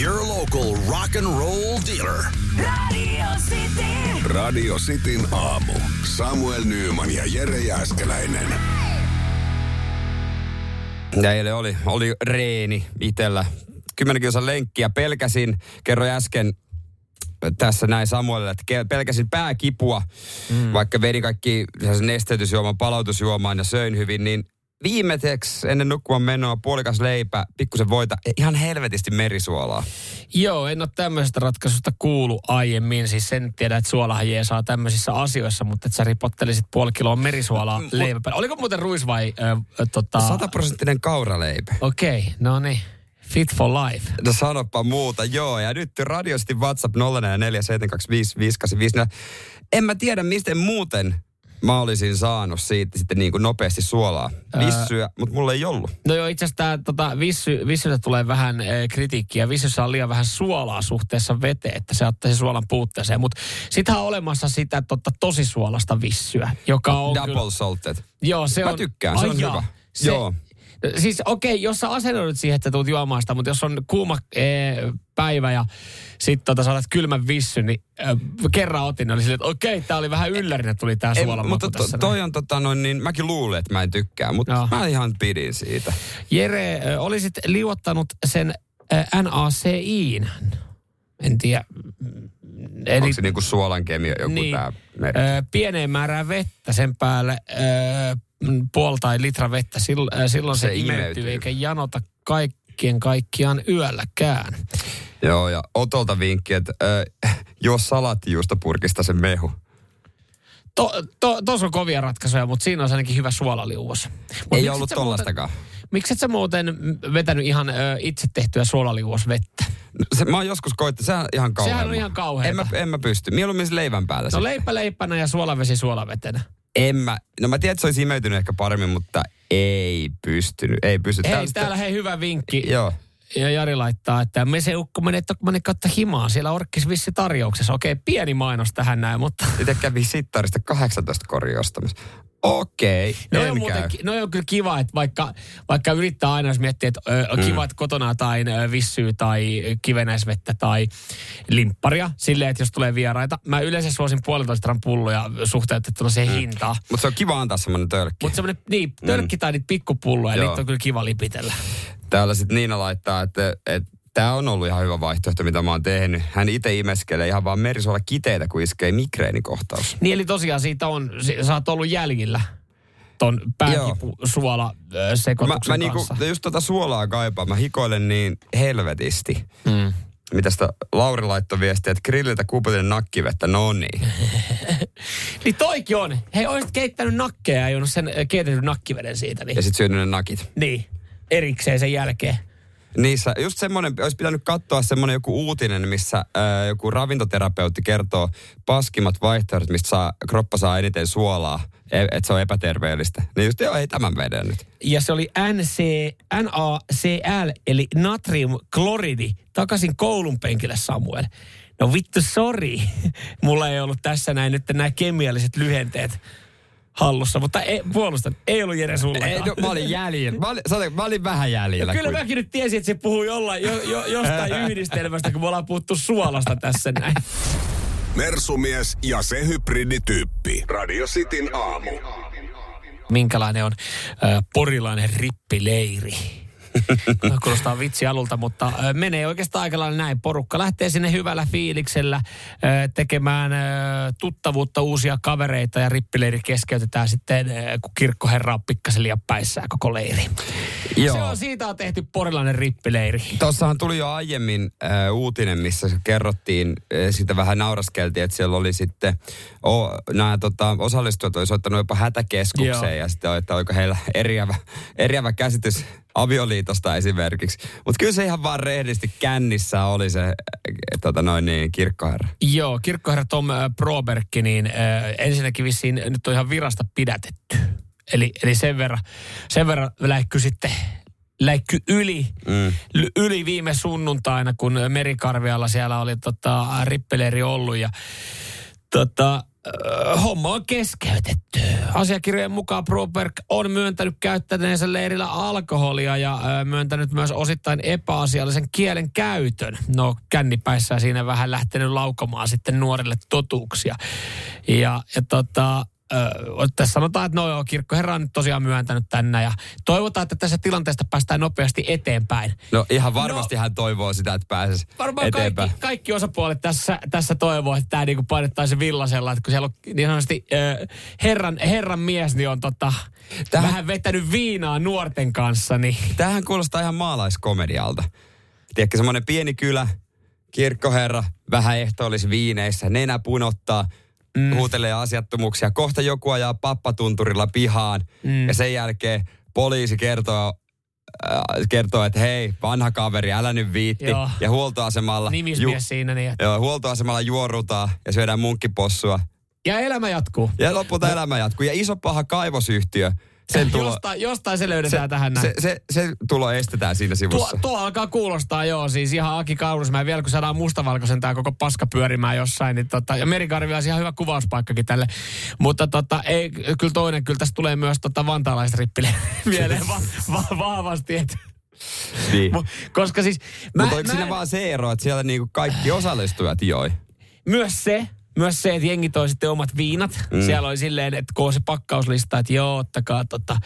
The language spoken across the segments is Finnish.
Your local rock and roll dealer. Radio Cityn aamu. Samuel Nyyman ja Jere Jääskeläinen. Eilen oli reeni itellä. 10 kilsan lenkkiä pelkäsin. Kerroin äsken tässä näin Samuelille, että pelkäsin pääkipua, vaikka vedin kaikki nesteytysjuoman, palautusjuomaan ja söin hyvin, niin viimeiseksi ennen nukkumaan menoa puolikas leipä, pikkusen voita, ihan helvetisti merisuolaa. Joo, en ole tämmöisestä ratkaisusta kuullut aiemmin. Siis sen tiedä, että suolahan saa tämmöisissä asioissa, mutta että sä ripottelisit puoli kiloa merisuolaa leipä päällä. Oliko muuten ruis vai 100% kauraleipä. Okei, no niin. Fit for life. No sanoppa muuta, joo. Ja nyt Radio Cityn WhatsApp 047255854. En mä tiedä, miten muuten mä olisin saanut siitä sitten niin kuin nopeasti suolaa. Vissyä, mutta mulla ei ollut. No joo, itse asiassa vissystä tulee vähän kritiikkiä. Vissyssä on liian vähän suolaa suhteessa veteen, että se ottaisi suolan puutteeseen. Mutta sittenhän on olemassa sitä tosi suolasta vissyä, joka on double salted. Joo, se on. Mä tykkään, se on hyvä. Joo. Siis okei, jos sä asennoidut siihen, että tulet juomaan sitä, mutta jos on kuuma päivä ja sitten saatat kylmän vissyn, niin kerran otin, oli silleen, että okei, tää oli vähän yllärinä, tuli tää suolan maku tässä. Toi on niin mäkin luulen, että mä en tykkää, mutta mä ihan pidin siitä. Jere, olisit liuottanut sen NaCI:n, en tiedä. Onko se niinku suolan kemia joku tää merkki? Pieneen määrään vettä sen päälle, puoli tai litra vettä, silloin se imeytyy eikä janota kaikkiaan yölläkään. Joo, ja Otolta vinkki, että juo salaattijuustopurkista se mehu. Tuossa on kovia ratkaisuja, mutta siinä on ainakin hyvä suolaliuos. Ei ollut tollastakaan. Miksi et sä muuten vetänyt ihan itse tehtyä suolaliuosvettä? Mä oon joskus koittanut, sehän on ihan kauheaa. Sehän on ihan kauheaa. En mä pysty. Mieluummin leivän päällä. No leipä leipänä ja suolavesi suolavetenä. No mä tiedän, että se olisi imeytynyt ehkä paremmin, mutta ei pystynyt. Ei pysty. Täällä hyvä vinkki. Joo. Ja Jari laittaa, että meseukko menee kautta himaa. Siellä Orkkis vissi tarjouksessa. Okei, pieni mainos tähän näin, mutta... Itse kävi sittarista 18 koriostamassa. Okei, no on kyllä kiva, että vaikka yrittää aina, jos miettii, että kiva, että kotona tai vissyy tai kivenäisvettä tai limpparia, silleen, että jos tulee vieraita. Mä yleensä suosin 1,5 litran pulloja suhteutettuna siihen hintaan. Mutta se on kiva antaa semmoinen tölkki. Mutta semmoinen, tölkki tai niitä pikkupulloja, niitä on kyllä kiva lipitellä. Täällä sitten Niina laittaa, että tämä on ollut ihan hyvä vaihtoehto, mitä mä oon tehnyt. Hän itse imeskelee ihan vaan merisuola kiteitä, kun iskee migreenikohtaus. Niin, eli tosiaan siitä sä oot ollut jäljillä ton pääkipusuola sekoituksen kanssa. Mä just suolaa kaipaan. Mä hikoilen niin helvetisti. Mitäs Lauri laittoi viestiä, että grilliltä kuuputin nakkivettä, no niin. Niin toikin on. Hei, olisit keittänyt nakkeja ja juonut sen keitetyn nakkiveden siitä. Niin. Ja sit syönyt ne nakit. Niin, erikseen sen jälkeen. Niissä, just semmoinen, olisi pitänyt katsoa semmoinen joku uutinen, missä joku ravintoterapeutti kertoo paskimmat vaihtoehdot, mistä kroppa saa eniten suolaa, että se on epäterveellistä. Niin just ei tämän veden nyt. Ja se oli NaCl, eli natriumkloridi, takaisin koulun penkille Samuel. No vittu, sori. Mulla ei ollut tässä näin nyt nämä kemialliset lyhenteet hallussa, mutta ei ollut Jere sullakaan. Mä olin jäljellä. Mä olin vähän jäljellä. No, kyllä mäkin nyt tiesin, että se puhuu jostain yhdistelmästä, kun me ollaan puhuttu suolasta tässä näin. Mersumies ja se hybridityyppi. Radio Cityn aamu. Minkälainen on porilainen rippileiri? Kuulostaa vitsi alulta, mutta menee oikeastaan aika lailla näin. Porukka lähtee sinne hyvällä fiiliksellä tekemään tuttavuutta, uusia kavereita ja rippileiri keskeytetään sitten, kun kirkkoherra on pikkasen liian päissään koko leiri. Joo. Siitä on tehty porilainen rippileiri. Tuossahan tuli jo aiemmin uutinen, missä kerrottiin, sitä vähän nauraskeltiin, että siellä oli sitten nämä osallistujat oli soittanut jopa hätäkeskukseen ja sitten että oliko heillä eriävä käsitys avioliitosta esimerkiksi. Mutta kyllä se ihan vaan rehdisti kännissä oli se kirkkoherra. Joo, kirkkoherra Tom Broberg, niin ensinnäkin vissiin nyt on ihan virasta pidätetty. Eli sen verran läikky yli viime sunnuntaina, kun Merikarvialla siellä oli rippeleiri ollut ja homma on keskeytetty. Asiakirjojen mukaan Broberg on myöntänyt käyttäneensä leirillä alkoholia ja myöntänyt myös osittain epäasiallisen kielen käytön. No kännipäissään siinä vähän lähtenyt laukomaan sitten nuorille totuuksia. Ja tässä sanotaan, että kirkkoherra on nyt tosiaan myöntänyt tänne ja toivotaan, että tässä tilanteesta päästään nopeasti eteenpäin. No ihan varmasti hän toivoo sitä, että pääsisi varmaan eteenpäin. Kaikki osapuolet tässä toivoo, että tämä niinku painettaisiin villasella, että kun siellä on niin sanotusti herran mies, niin on vähän vetänyt viinaa nuorten kanssa. Niin. Tämähän kuulostaa ihan maalaiskomedialta. Tiedätkö, semmoinen pieni kylä, kirkkoherra, vähän ehtoollis viineissä, nenä punottaa, huutelee asiattomuuksia. Kohta joku ajaa pappatunturilla pihaan ja sen jälkeen poliisi kertoo, että hei, vanha kaveri, älä nyt viitti. Joo. Ja huoltoasemalla... Nimismies siinä. Niin, joo, huoltoasemalla juorutaan ja syödään munkkipossua. Ja elämä jatkuu. Ja lopulta elämä jatkuu. Ja iso paha kaivosyhtiö. Jostain se löydetään tähän näin. Se tulo estetään siinä sivussa. Tuo alkaa kuulostaa siis ihan Aki Kaurismäen vielä, kun saadaan mustavalkoisen tää koko paska pyörimään jossain. Niin ja Merikarvi on ihan hyvä kuvauspaikkakin tälle. Mutta ei, kyllä tästä tulee myös vantaalaisrippille mieleen vahvasti. Niin. Koska siis... Mutta onko siinä vaan se ero, että siellä niinku kaikki osallistujat joi? Myös se, että jengi toi sitten omat viinat. Siellä oli silleen, että kun on se pakkauslista, että joo, ottakaa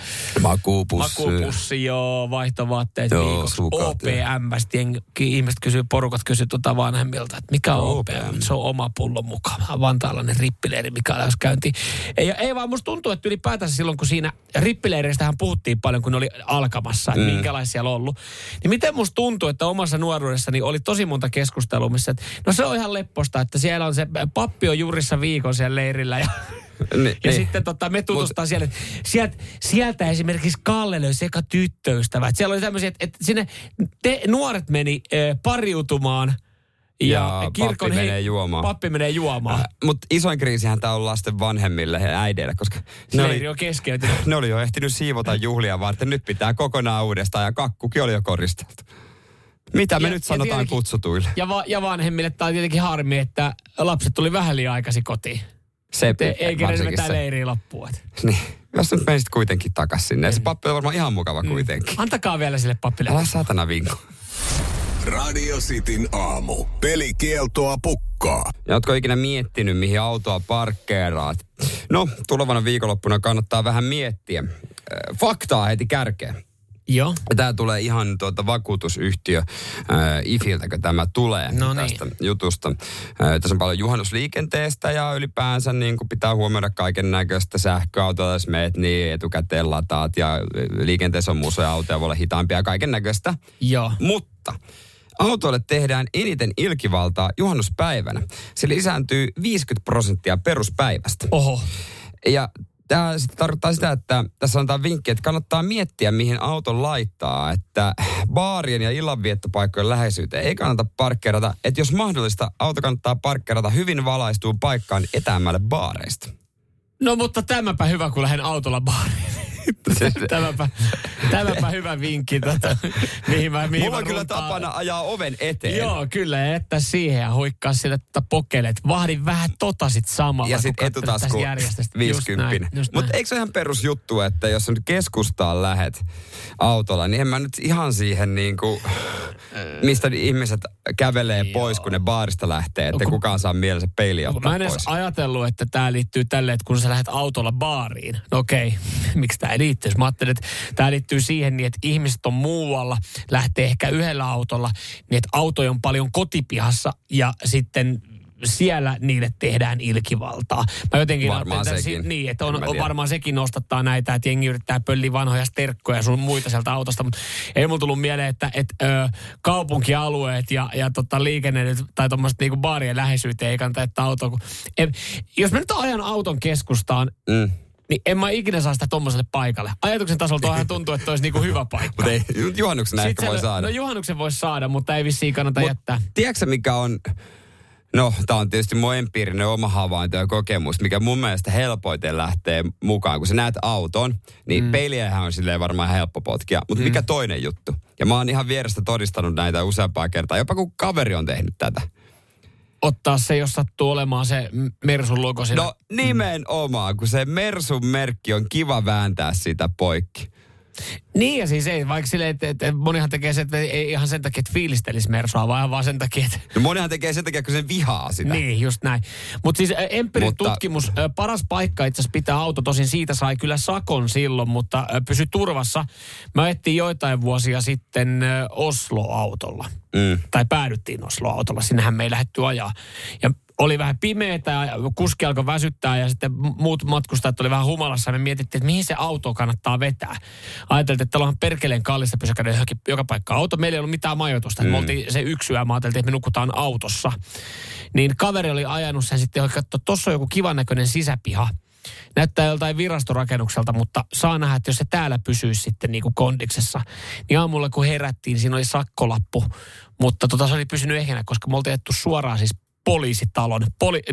makuupussi, joo, vaihtovaatteet viikossa. OPM, ihmiset porukat kysyy vanhemmilta, että mikä on OPM? Se on oma pullon mukaan. Vantaalainen rippileiri, mikä on käyntiin. Ei vaan musta tuntuu, että ylipäätänsä silloin, kun siinä rippileireistähän puhuttiin paljon, kun ne oli alkamassa, että minkälaisia siellä on ollut. Niin miten musta tuntuu, että omassa nuoruudessani oli tosi monta keskustelua, missä, että no se on ihan lepposta, että siellä on se pappi on juurissa viikon siellä leirillä ja sitten me tutustaan siellä. Sieltä esimerkiksi Kalle löysi eka tyttöystävä. Siellä oli tämmöisiä, että sinne nuoret meni pariutumaan ja kirkon pappi menee juomaan. Mutta isoin kriisihän tämä on lasten vanhemmille ja äideille, koska leiri on keskeytynyt. Ne oli jo ehtinyt siivota juhlia varten. Nyt pitää kokonaan uudestaan ja kakkukin oli jo koristeltu. Mitä me nyt sanotaan kutsutuille? Ja vanhemmille tämä on tietenkin harmi, että lapset tuli vähän liian aikaisin kotiin. Ei kerennyt vetää leiriä loppuun. Niin, jos nyt menisit kuitenkin takaisin sinne. Se pappi on varmaan ihan mukava kuitenkin. Antakaa vielä sille pappille. Älä saatana vinko. Radio Cityn aamu. Pelikieltoa pukkaa. Ja ootko ikinä miettinyt, mihin autoa parkkeeraat? No, tulevana viikonloppuna kannattaa vähän miettiä. Faktaa heti kärkeen. Joo. Tämä tulee ihan vakuutusyhtiö IFiltäkö tämä tulee tästä jutusta. Tässä on paljon juhannusliikenteestä ja ylipäänsä niin kuin pitää huomioida kaiken näköistä sähköautoa, jos meet niin etukäteen lataat ja liikenteessä on museoautoja, voi olla hitaampia ja kaiken näköistä. Joo. Mutta autoille tehdään eniten ilkivaltaa juhannuspäivänä. Se lisääntyy 50% peruspäivästä. Oho. Ja tämä sitten tarkoittaa sitä, että tässä antaa vinkki, että kannattaa miettiä, mihin auton laittaa. Että baarien ja illanviettopaikkojen läheisyyteen ei kannata parkkeerata. Että jos mahdollista, auto kannattaa parkkeerata hyvin valaistuun paikkaan etäämmälle baareista. No mutta tämäpä hyvä, kun lähden autolla baariin. Tämäpä hyvä vinkki. Mihin mulla on kyllä tapana ajaa oven eteen. Joo, kyllä. Ja jättää siihen ja huikkaa sille pokeleet. Vahdin vähän sit samalla. Ja sitten etutasku 50. Mutta eikö se ihan perusjuttu, että jos nyt keskustaan lähet autolla, niin en mä nyt ihan siihen niinku, mistä ihmiset kävelee pois, kun ne baarista lähtee, että kukaan saa mielensä peiliä ottaa pois. Mä en edes ajatellut, että tää liittyy tälleen, että kun sä lähdet autolla baariin. No okei, miksi tää ei liittyisi? Mä ajattelin, että tää liittyy siihen niin, että ihmiset on muualla, lähtee ehkä yhdellä autolla, niin että autoja on paljon kotipihassa ja sitten siellä niille tehdään ilkivaltaa. Mä jotenkin varmaan sekin. Niin, että on varmaan sekin nostattaa näitä, että jengi yrittää pölliä vanhoja sterkkoja ja sun muita sieltä autosta, mutta ei mun tullut mieleen, että kaupunkialueet ja liikenne tai tuommoista niinku baarien läheisyyteen ei kannata jättää autoa. Jos mä nyt ajan auton keskustaan, niin en mä ikinä saa sitä tommoselle paikalle. Ajatuksen tasolla toihan tuntuu, että olisi niinku hyvä paikka. Mutta ei, juhannuksen ehkä voi saada. No juhannuksen voisi saada, mutta ei vissiin kannata jättää. Tiedätkö mikä on... No, tämä on tietysti mun empiirinen oma havainto ja kokemus, mikä mun mielestä helpoiten lähtee mukaan. Kun sä näet auton, niin peiliähän on silleen varmaan helppo potkia. Mutta mikä toinen juttu? Ja mä oon ihan vierestä todistanut näitä useampaa kertaa, jopa kun kaveri on tehnyt tätä. ottaa se, jos sattuu olemaan se Mersun logo siinä. No nimenomaan, kun se Mersun merkki on kiva vääntää sitä poikki. Niin ja siis ei, vaikka silleen, että monihan tekee se, että ei ihan sen takia, että fiilistelisi Mersua, vaan sen takia, että... No monihan tekee sen takia, kun sen vihaa sitä. Niin, just näin. Mutta siis empirin tutkimus, paras paikka itse asiassa pitää auto, tosin siitä sai kyllä sakon silloin, mutta pysy turvassa. Mä ajettiin joitain vuosia sitten Oslo-autolla. Tai päädyttiin Oslo-autolla, sinnehän me ei lähdetty ajaa. Ja oli vähän pimeätä ja kuski alkoi väsyttää ja sitten muut matkustajat oli vähän humalassa. Me mietittiin, että mihin se auto kannattaa vetää. Ajateltiin, että täällä on perkeleen kallista pysäköidä joka paikka auto. Meillä ei ollut mitään majoitusta. Me oltiin se yksi yö, mä ajateltiin, että me nukutaan autossa. Niin kaveri oli ajanut sen sitten, että tuossa on joku kivan näköinen sisäpiha. Näyttää joltain virastorakennukselta, mutta saa nähdä, että jos se täällä pysyisi sitten niin kuin kondiksessa. Niin aamulla kun herättiin, siinä oli sakkolappu. Mutta se oli pysynyt ehjänä, koska me oltiin ajettu suoraan siis poliisitalon,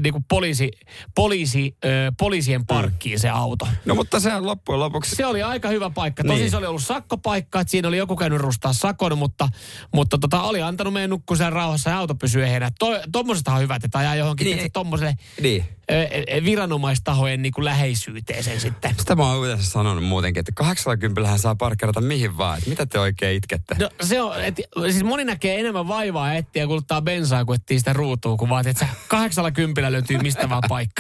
poliisien parkkiin se auto. No mutta sehän loppujen lopuksi... Se oli aika hyvä paikka. Tosin niin. Se oli ollut sakkopaikka, että siinä oli joku käynyt rustaa sakon, mutta oli antanut meidän nukkua sen rauhassa ja auto pysyy ehjänä. Tuommoisestahan on hyvä, että ajaa johonkin tuommoiselle viranomaistahojen niin kuin läheisyyteen sen sitten. Sitä mä oon yleensä sanonut muutenkin, että 80 saa parkkeerata mihin vaan. Että mitä te oikein itkette? No se on, siis moni näkee enemmän vaivaa etsiä ja kuluttaa bensaa, kun etsii sitä ruutua, kun vaatii, että 80 löytyy mistä vaan paikka.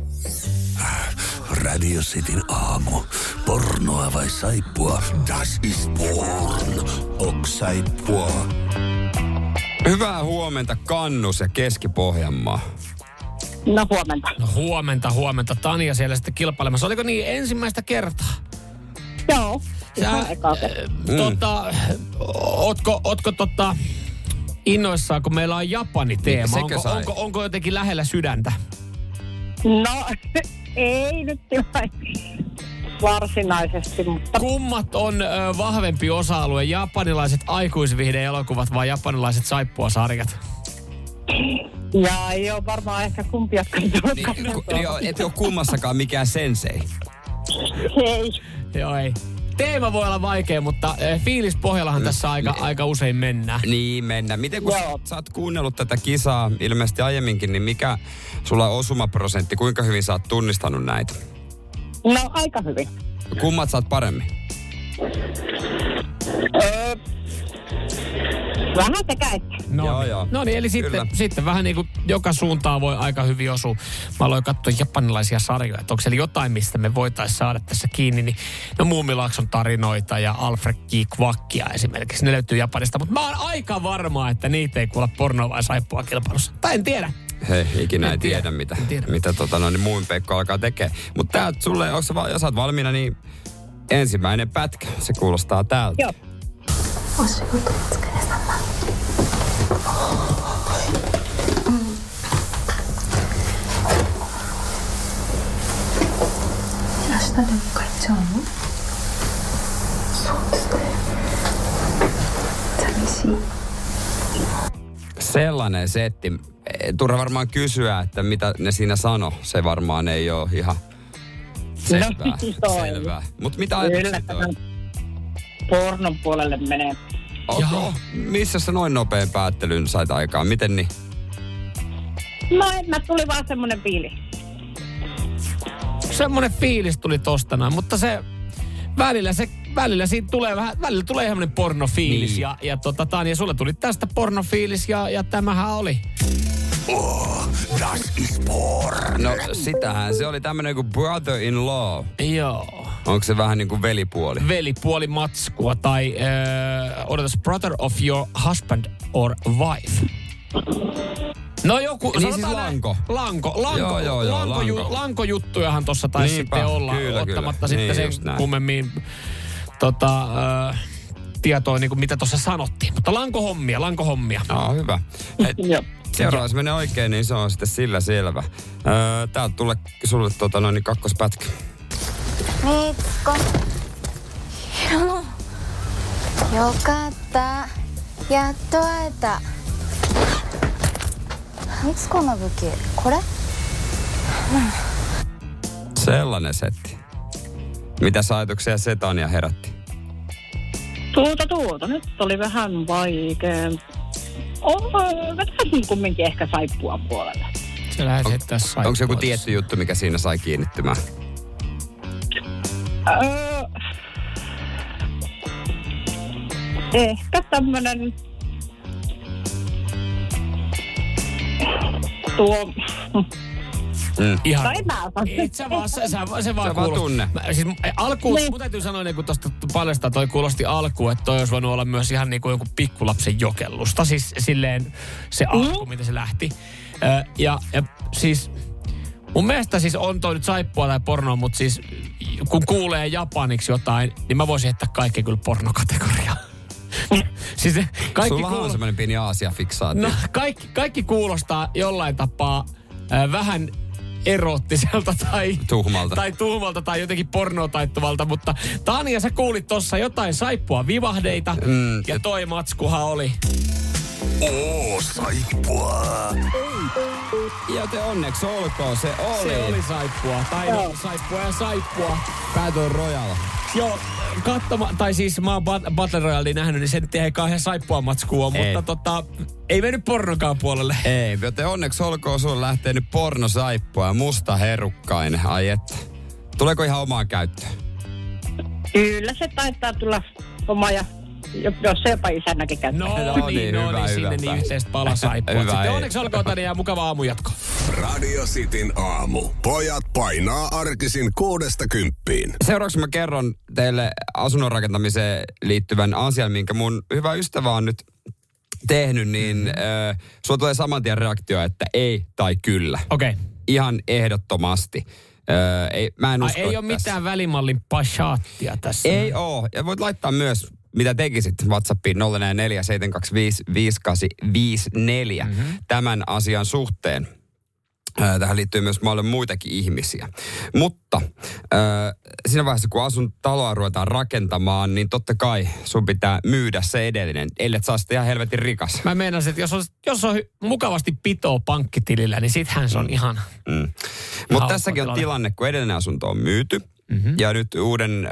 Radio Cityn aamu. Pornoa vai saippua? Das ist porn. Ok saippua. Hyvää huomenta Kannus ja Keski-Pohjanmaa. No huomenta. Tania siellä sitten kilpailemassa. Oliko niin ensimmäistä kertaa? Joo. Ootko innoissaan, kun meillä on Japani-teema? Onko jotenkin lähellä sydäntä? No, ei nyt varsinaisesti, mutta... Kummat on vahvempi osa-alue? Japanilaiset aikuisviihde-elokuvat vai japanilaiset saippuasarjat? Ja ei ole varmaan ehkä kumpiakaan. Et ole kummassakaan mikään sensei. Ei. Joo, ei. Teema voi olla vaikea, mutta fiilispohjallahan tässä aika usein mennään. Niin, mennään. Miten kun sä oot kuunnellut tätä kisaa ilmeisesti aiemminkin, niin mikä sulla on osumaprosentti? Kuinka hyvin sä oot tunnistanut näitä? No, aika hyvin. Kummat sä oot paremmin? Vähän sekä että. No niin, eli sitten vähän niin kuin joka suuntaan voi aika hyvin osua. Mä aloin katsoa japanilaisia sarjoja, että onko siellä jotain, mistä me voitaisiin saada tässä kiinni. Niin, no Muumilaakson tarinoita ja Alfred G. Quackia esimerkiksi, ne löytyy Japanista. Mutta mä oon aika varma, että niitä ei kuulla pornoa vai saippua kilpailussa. Tai en tiedä. Hei, ikinä ei tiedä mitä Muumin Pekko alkaa tekee. Mutta täältä sulle, jos sä oot valmiina, niin ensimmäinen pätkä, se kuulostaa täältä. Joo. お仕事お疲れ様。明日でも帰っちゃうの？そうですね。寂しい。 Sellainen setti. Turha varmaan kysyä, että mitä ne siinä sano. Se varmaan ei ole ihan selvää. Mutta mitä ajatukset on? Pornon puolelle menee. Joo. Missä sä noin nopean päättelyn sait aikaan? Miten niin? No, mä tuli vaan semmonen fiilis. Semmonen fiilis tuli tosta noin, mutta se välillä siitä tulee vähän, välillä tulee semmonen pornofiilis. Niin. Ja Tania, sulle tuli tästä pornofiilis ja tämähän oli. Das ist porn. No sitähän se oli tämmönen kuin brother-in-law. Joo. Onko se vähän niin kuin velipuoli? Velipuoli matskua tai brother of your husband or wife. No joku, niin siis lanko. Lankojuttujahan tossa taisi sitten olla, ottamatta sitten niin, sen kummemmin tietoa, niin kuin mitä tuossa sanottiin. Mutta lankohommia. No, hyvä. Seuraavaksi menee oikein, niin se on sitten sillä selvä. Täältä tulee sulle kakkospätkä. Mikko. Hirono. Yokatta. Yatto aeta. Mitsuko no buki? Kore? Sellainen setti. Mitä ajatuksia se Tania herätti? Tuota. Nyt oli vähän vaikea. Vetäisin kumminkin ehkä saippua puolelle. Se lähdet heittää saippua. Onko se joku tietty juttu, mikä siinä sai kiinnittymään? Ehkä tämmönen tuo... Ihan. Tai Se vaan tunne. Siis alkuun, mun täytyy sanoa, niin kun tuosta paljastaa, toi kuulosti alkuun, että toi olisi voinut olla myös ihan niin kuin joku pikkulapsen jokellusta. Siis silleen se alku, miten se lähti. Ja siis mun mielestä siis on toi nyt saippua tai pornoa, mutta siis kun kuulee japaniksi jotain, niin mä voisin heittää kaikki kyllä pornokategoriaan. Siis Sulla on semmoinen pieni Aasia-fiksaatio. No, kaikki kuulostaa jollain tapaa vähän eroottiselta tai tuhmalta tai jotenkin pornoa taittuvalta, mutta Tania, sä kuulit tossa jotain saippua vivahdeita ja toi matskuhan oli. Saippua. Joten onneksi olkoon, se oli. Se oli saippua, tai no, saippua ja saippua. Battle Royale. Joo, tai siis mä oon Battle Royale nähnyt, niin se nyt ei kauhean saippua matskua, mutta ei mennyt pornokaan puolelle. Ei, joten onneksi olkoon sun lähtee nyt pornosaippua, musta herukkainen, ai että. Tuleeko ihan omaan käyttöön? Kyllä se taitaa tulla oma ja jos se jopa isännäkin käyttää. No niin, sinne niin yhteistä palasaippua. Sitten onneksi olkoon Tania ja mukava aamujatko. Radio Cityn aamu. Pojat painaa arkisin 6–10. Seuraavaksi mä kerron teille asunnon rakentamiseen liittyvän asian, minkä mun hyvä ystävä on nyt tehnyt, niin sulla tulee saman tien reaktio, että ei tai kyllä. Okei. Ihan ehdottomasti. Mä en usko, ei ole mitään välimallin pashaattia tässä. Ei oo. Ja voit laittaa myös, mitä tekisit WhatsAppiin 044 tämän asian suhteen. Tähän liittyy myös paljon muitakin ihmisiä. Mutta siinä vaiheessa, kun taloa ruvetaan rakentamaan, niin totta kai sun pitää myydä se edellinen, ellei saa sitä ihan helvetin rikas. Mä meinasin, että jos on mukavasti pitoa pankkitilillä, niin sittenhän se on ihan... Mutta tässäkin on tilanne, kun edellinen asunto on myyty, ja nyt uuden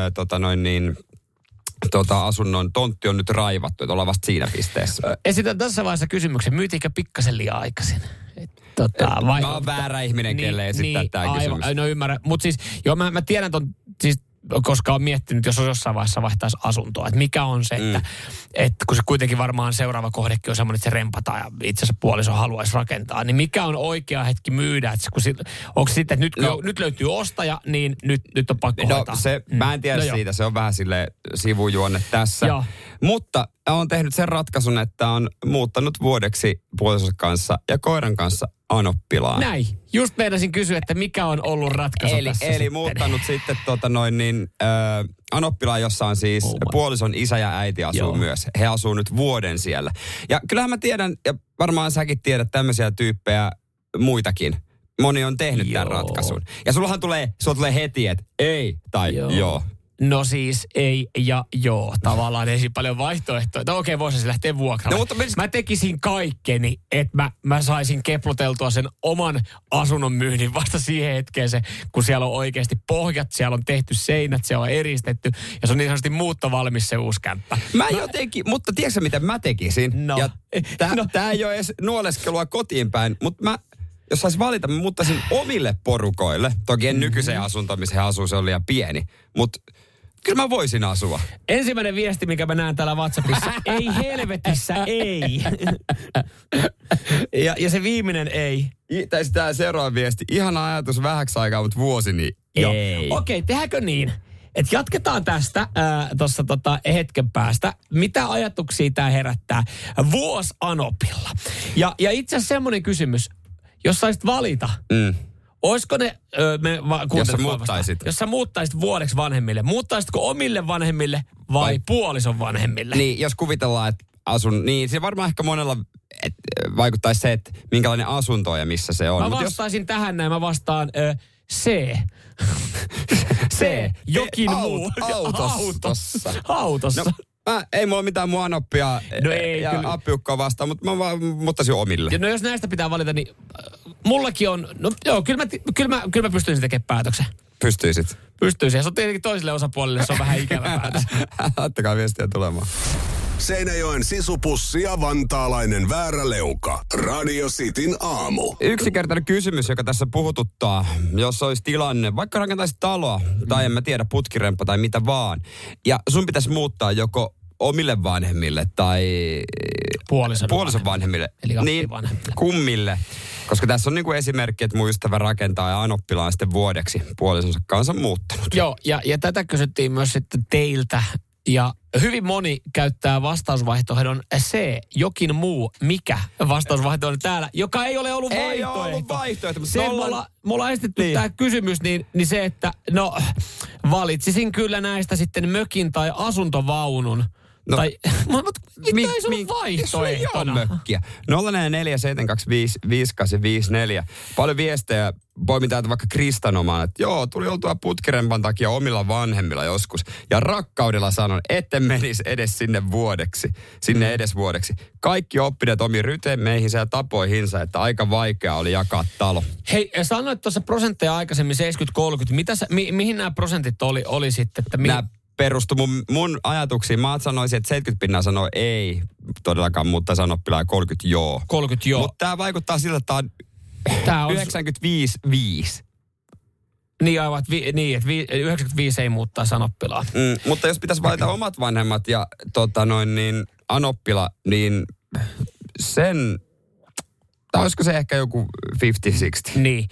asunnon tontti on nyt raivattu, että ollaan vasta siinä pisteessä. Esitän tässä vaiheessa kysymyksen, myytiinkö pikkasen liian aikaisin? Mä oon väärä ihminen, kelle esittää tämä kysymys. No ymmärrän, mutta siis, joo mä tiedän ton, siis koska olen miettinyt, jos jossain vaiheessa vaihtaisi asuntoa, että mikä on se, että kun se kuitenkin varmaan seuraava kohdekin on semmoinen, että se rempataan ja itse asiassa puoliso haluaisi rakentaa, niin mikä on oikea hetki myydä? Että onko se sitten, että nyt löytyy ostaja, niin nyt on pakko hoitaa? Mä en tiedä siitä, se on vähän silleen sivujuonne tässä. Joo. Mutta olen tehnyt sen ratkaisun, että on muuttanut vuodeksi puolisonsa kanssa ja koiran kanssa Anoppilaan. Näin. Just meinasin kysyä, että mikä on ollut ratkaisu tässä Eli muuttanut sitten Anoppilaan, jossa on siis puolison isä ja äiti asuu myös. He asuu nyt vuoden siellä. Ja kyllähän mä tiedän, ja varmaan säkin tiedät tämmöisiä tyyppejä muitakin. Moni on tehnyt tämän ratkaisun. Ja sulla tulee heti, että ei tai joo. No siis ei ja joo. Tavallaan ei siinä paljon vaihtoehtoja. No okei, voisin se lähteä vuokralle. No, mutta mä tekisin kaikkeni, että mä saisin keploteltua sen oman asunnon myynnin vasta siihen hetkeen kun siellä on oikeasti pohjat, siellä on tehty seinät, siellä on eristetty ja se on niin sanotusti muuttovalmis se uusi kämppä. Mutta tiedätkö mitä mä tekisin? No. Ja tää ei ole edes nuoleskelua kotiin päin, mutta jos sais valita, mä muuttaisin omille porukoille. Toki en nykyiseen asuntoon, missä he asuu, se on liian pieni. Mutta kyllä mä voisin asua. Ensimmäinen viesti, mikä mä näen täällä WhatsAppissa. Ei helvetissä, ei. ja se viimeinen ei. Tai tämä seuraava viesti. Ihana ajatus vähäksi aikaa, mutta vuosi niin ei. Okei, tehdäänkö niin? Että jatketaan tästä tuossa hetken päästä. Mitä ajatuksia tämä herättää? Vuosi Anopilla. Ja itse asiassa semmoinen kysymys. Jos saisit valita, olisiko ne... Jos sä muuttaisit vuodeksi vanhemmille, muuttaisitko omille vanhemmille vai puolison vanhemmille? Niin, jos kuvitellaan, että asun... Niin, se varmaan ehkä monella vaikuttaisi se, että minkälainen asunto on ja missä se on. Mä vastaisin tähän näin, mä vastaan C. Jokin muu. Autossa. No, ei mulla mitään mun Anoppia ja appiukkoa vastaan, mutta mä muuttaisin omille. Ja no jos näistä pitää valita, niin mullakin on... No joo, kyllä mä pystyisin tekemään päätöksen. Pystyisit? Pystyisin. Ja se on tietenkin toiselle osapuolelle, se on vähän ikävä päätös. Ottakaa viestiä tulemaan. Seinäjoen sisupussi ja vantaalainen vääräleuka. Radio Cityn aamu. Yksinkertainen kysymys, joka tässä puhututtaa, jos olisi tilanne, vaikka rakentaisit taloa, tai en mä tiedä, putkiremppa tai mitä vaan, ja sun pitäisi muuttaa joko omille vanhemmille tai puolison vanhemmille, niin kummille. Koska tässä on niinku esimerkki, että mun ystävä rakentaa ja Anoppila on sitten vuodeksi puolisonsa kanssa muuttanut. Joo, ja tätä kysyttiin myös sitten teiltä. Ja hyvin moni käyttää vastausvaihtoehdon C, jokin muu, mikä vastausvaihtoehto on täällä, joka ei ole ollut vaihtoehto. Ei ole ollut vaihtoehto. Mutta me ollaan esitetty tämä kysymys, niin se, että no valitsisin kyllä näistä sitten mökin tai asuntovaunun. No, tai, mutta mitä ei se ole vaihtoehtona? Se on mökkiä. 044725584. Paljon viestejä poimitaan vaikka Kristanomaan, että joo, tuli oltua putkirempan takia omilla vanhemmilla joskus. Ja rakkaudella sanon, etten menisi edes sinne vuodeksi. Kaikki oppineet omiin rytemeihinsä ja tapoihinsa, että aika vaikea oli jakaa talo. Hei, sanoit tuossa prosentteja aikaisemmin 70-30. Mihin nämä prosentit oli sitten? Että nämä perustui mun ajatuksiin. Mä sanoisin, että 70% sanoo ei todellakaan, mutta Anoppila 30 joo. 30 joo. Mutta tämä vaikuttaa siltä, että tämä on 95-5. Niin aivan, että 95 ei muuttaa Anoppilaa. Mutta jos pitäisi valita omat vanhemmat ja niin Anoppila, niin sen, tai olisiko se ehkä joku 50-60? Niin.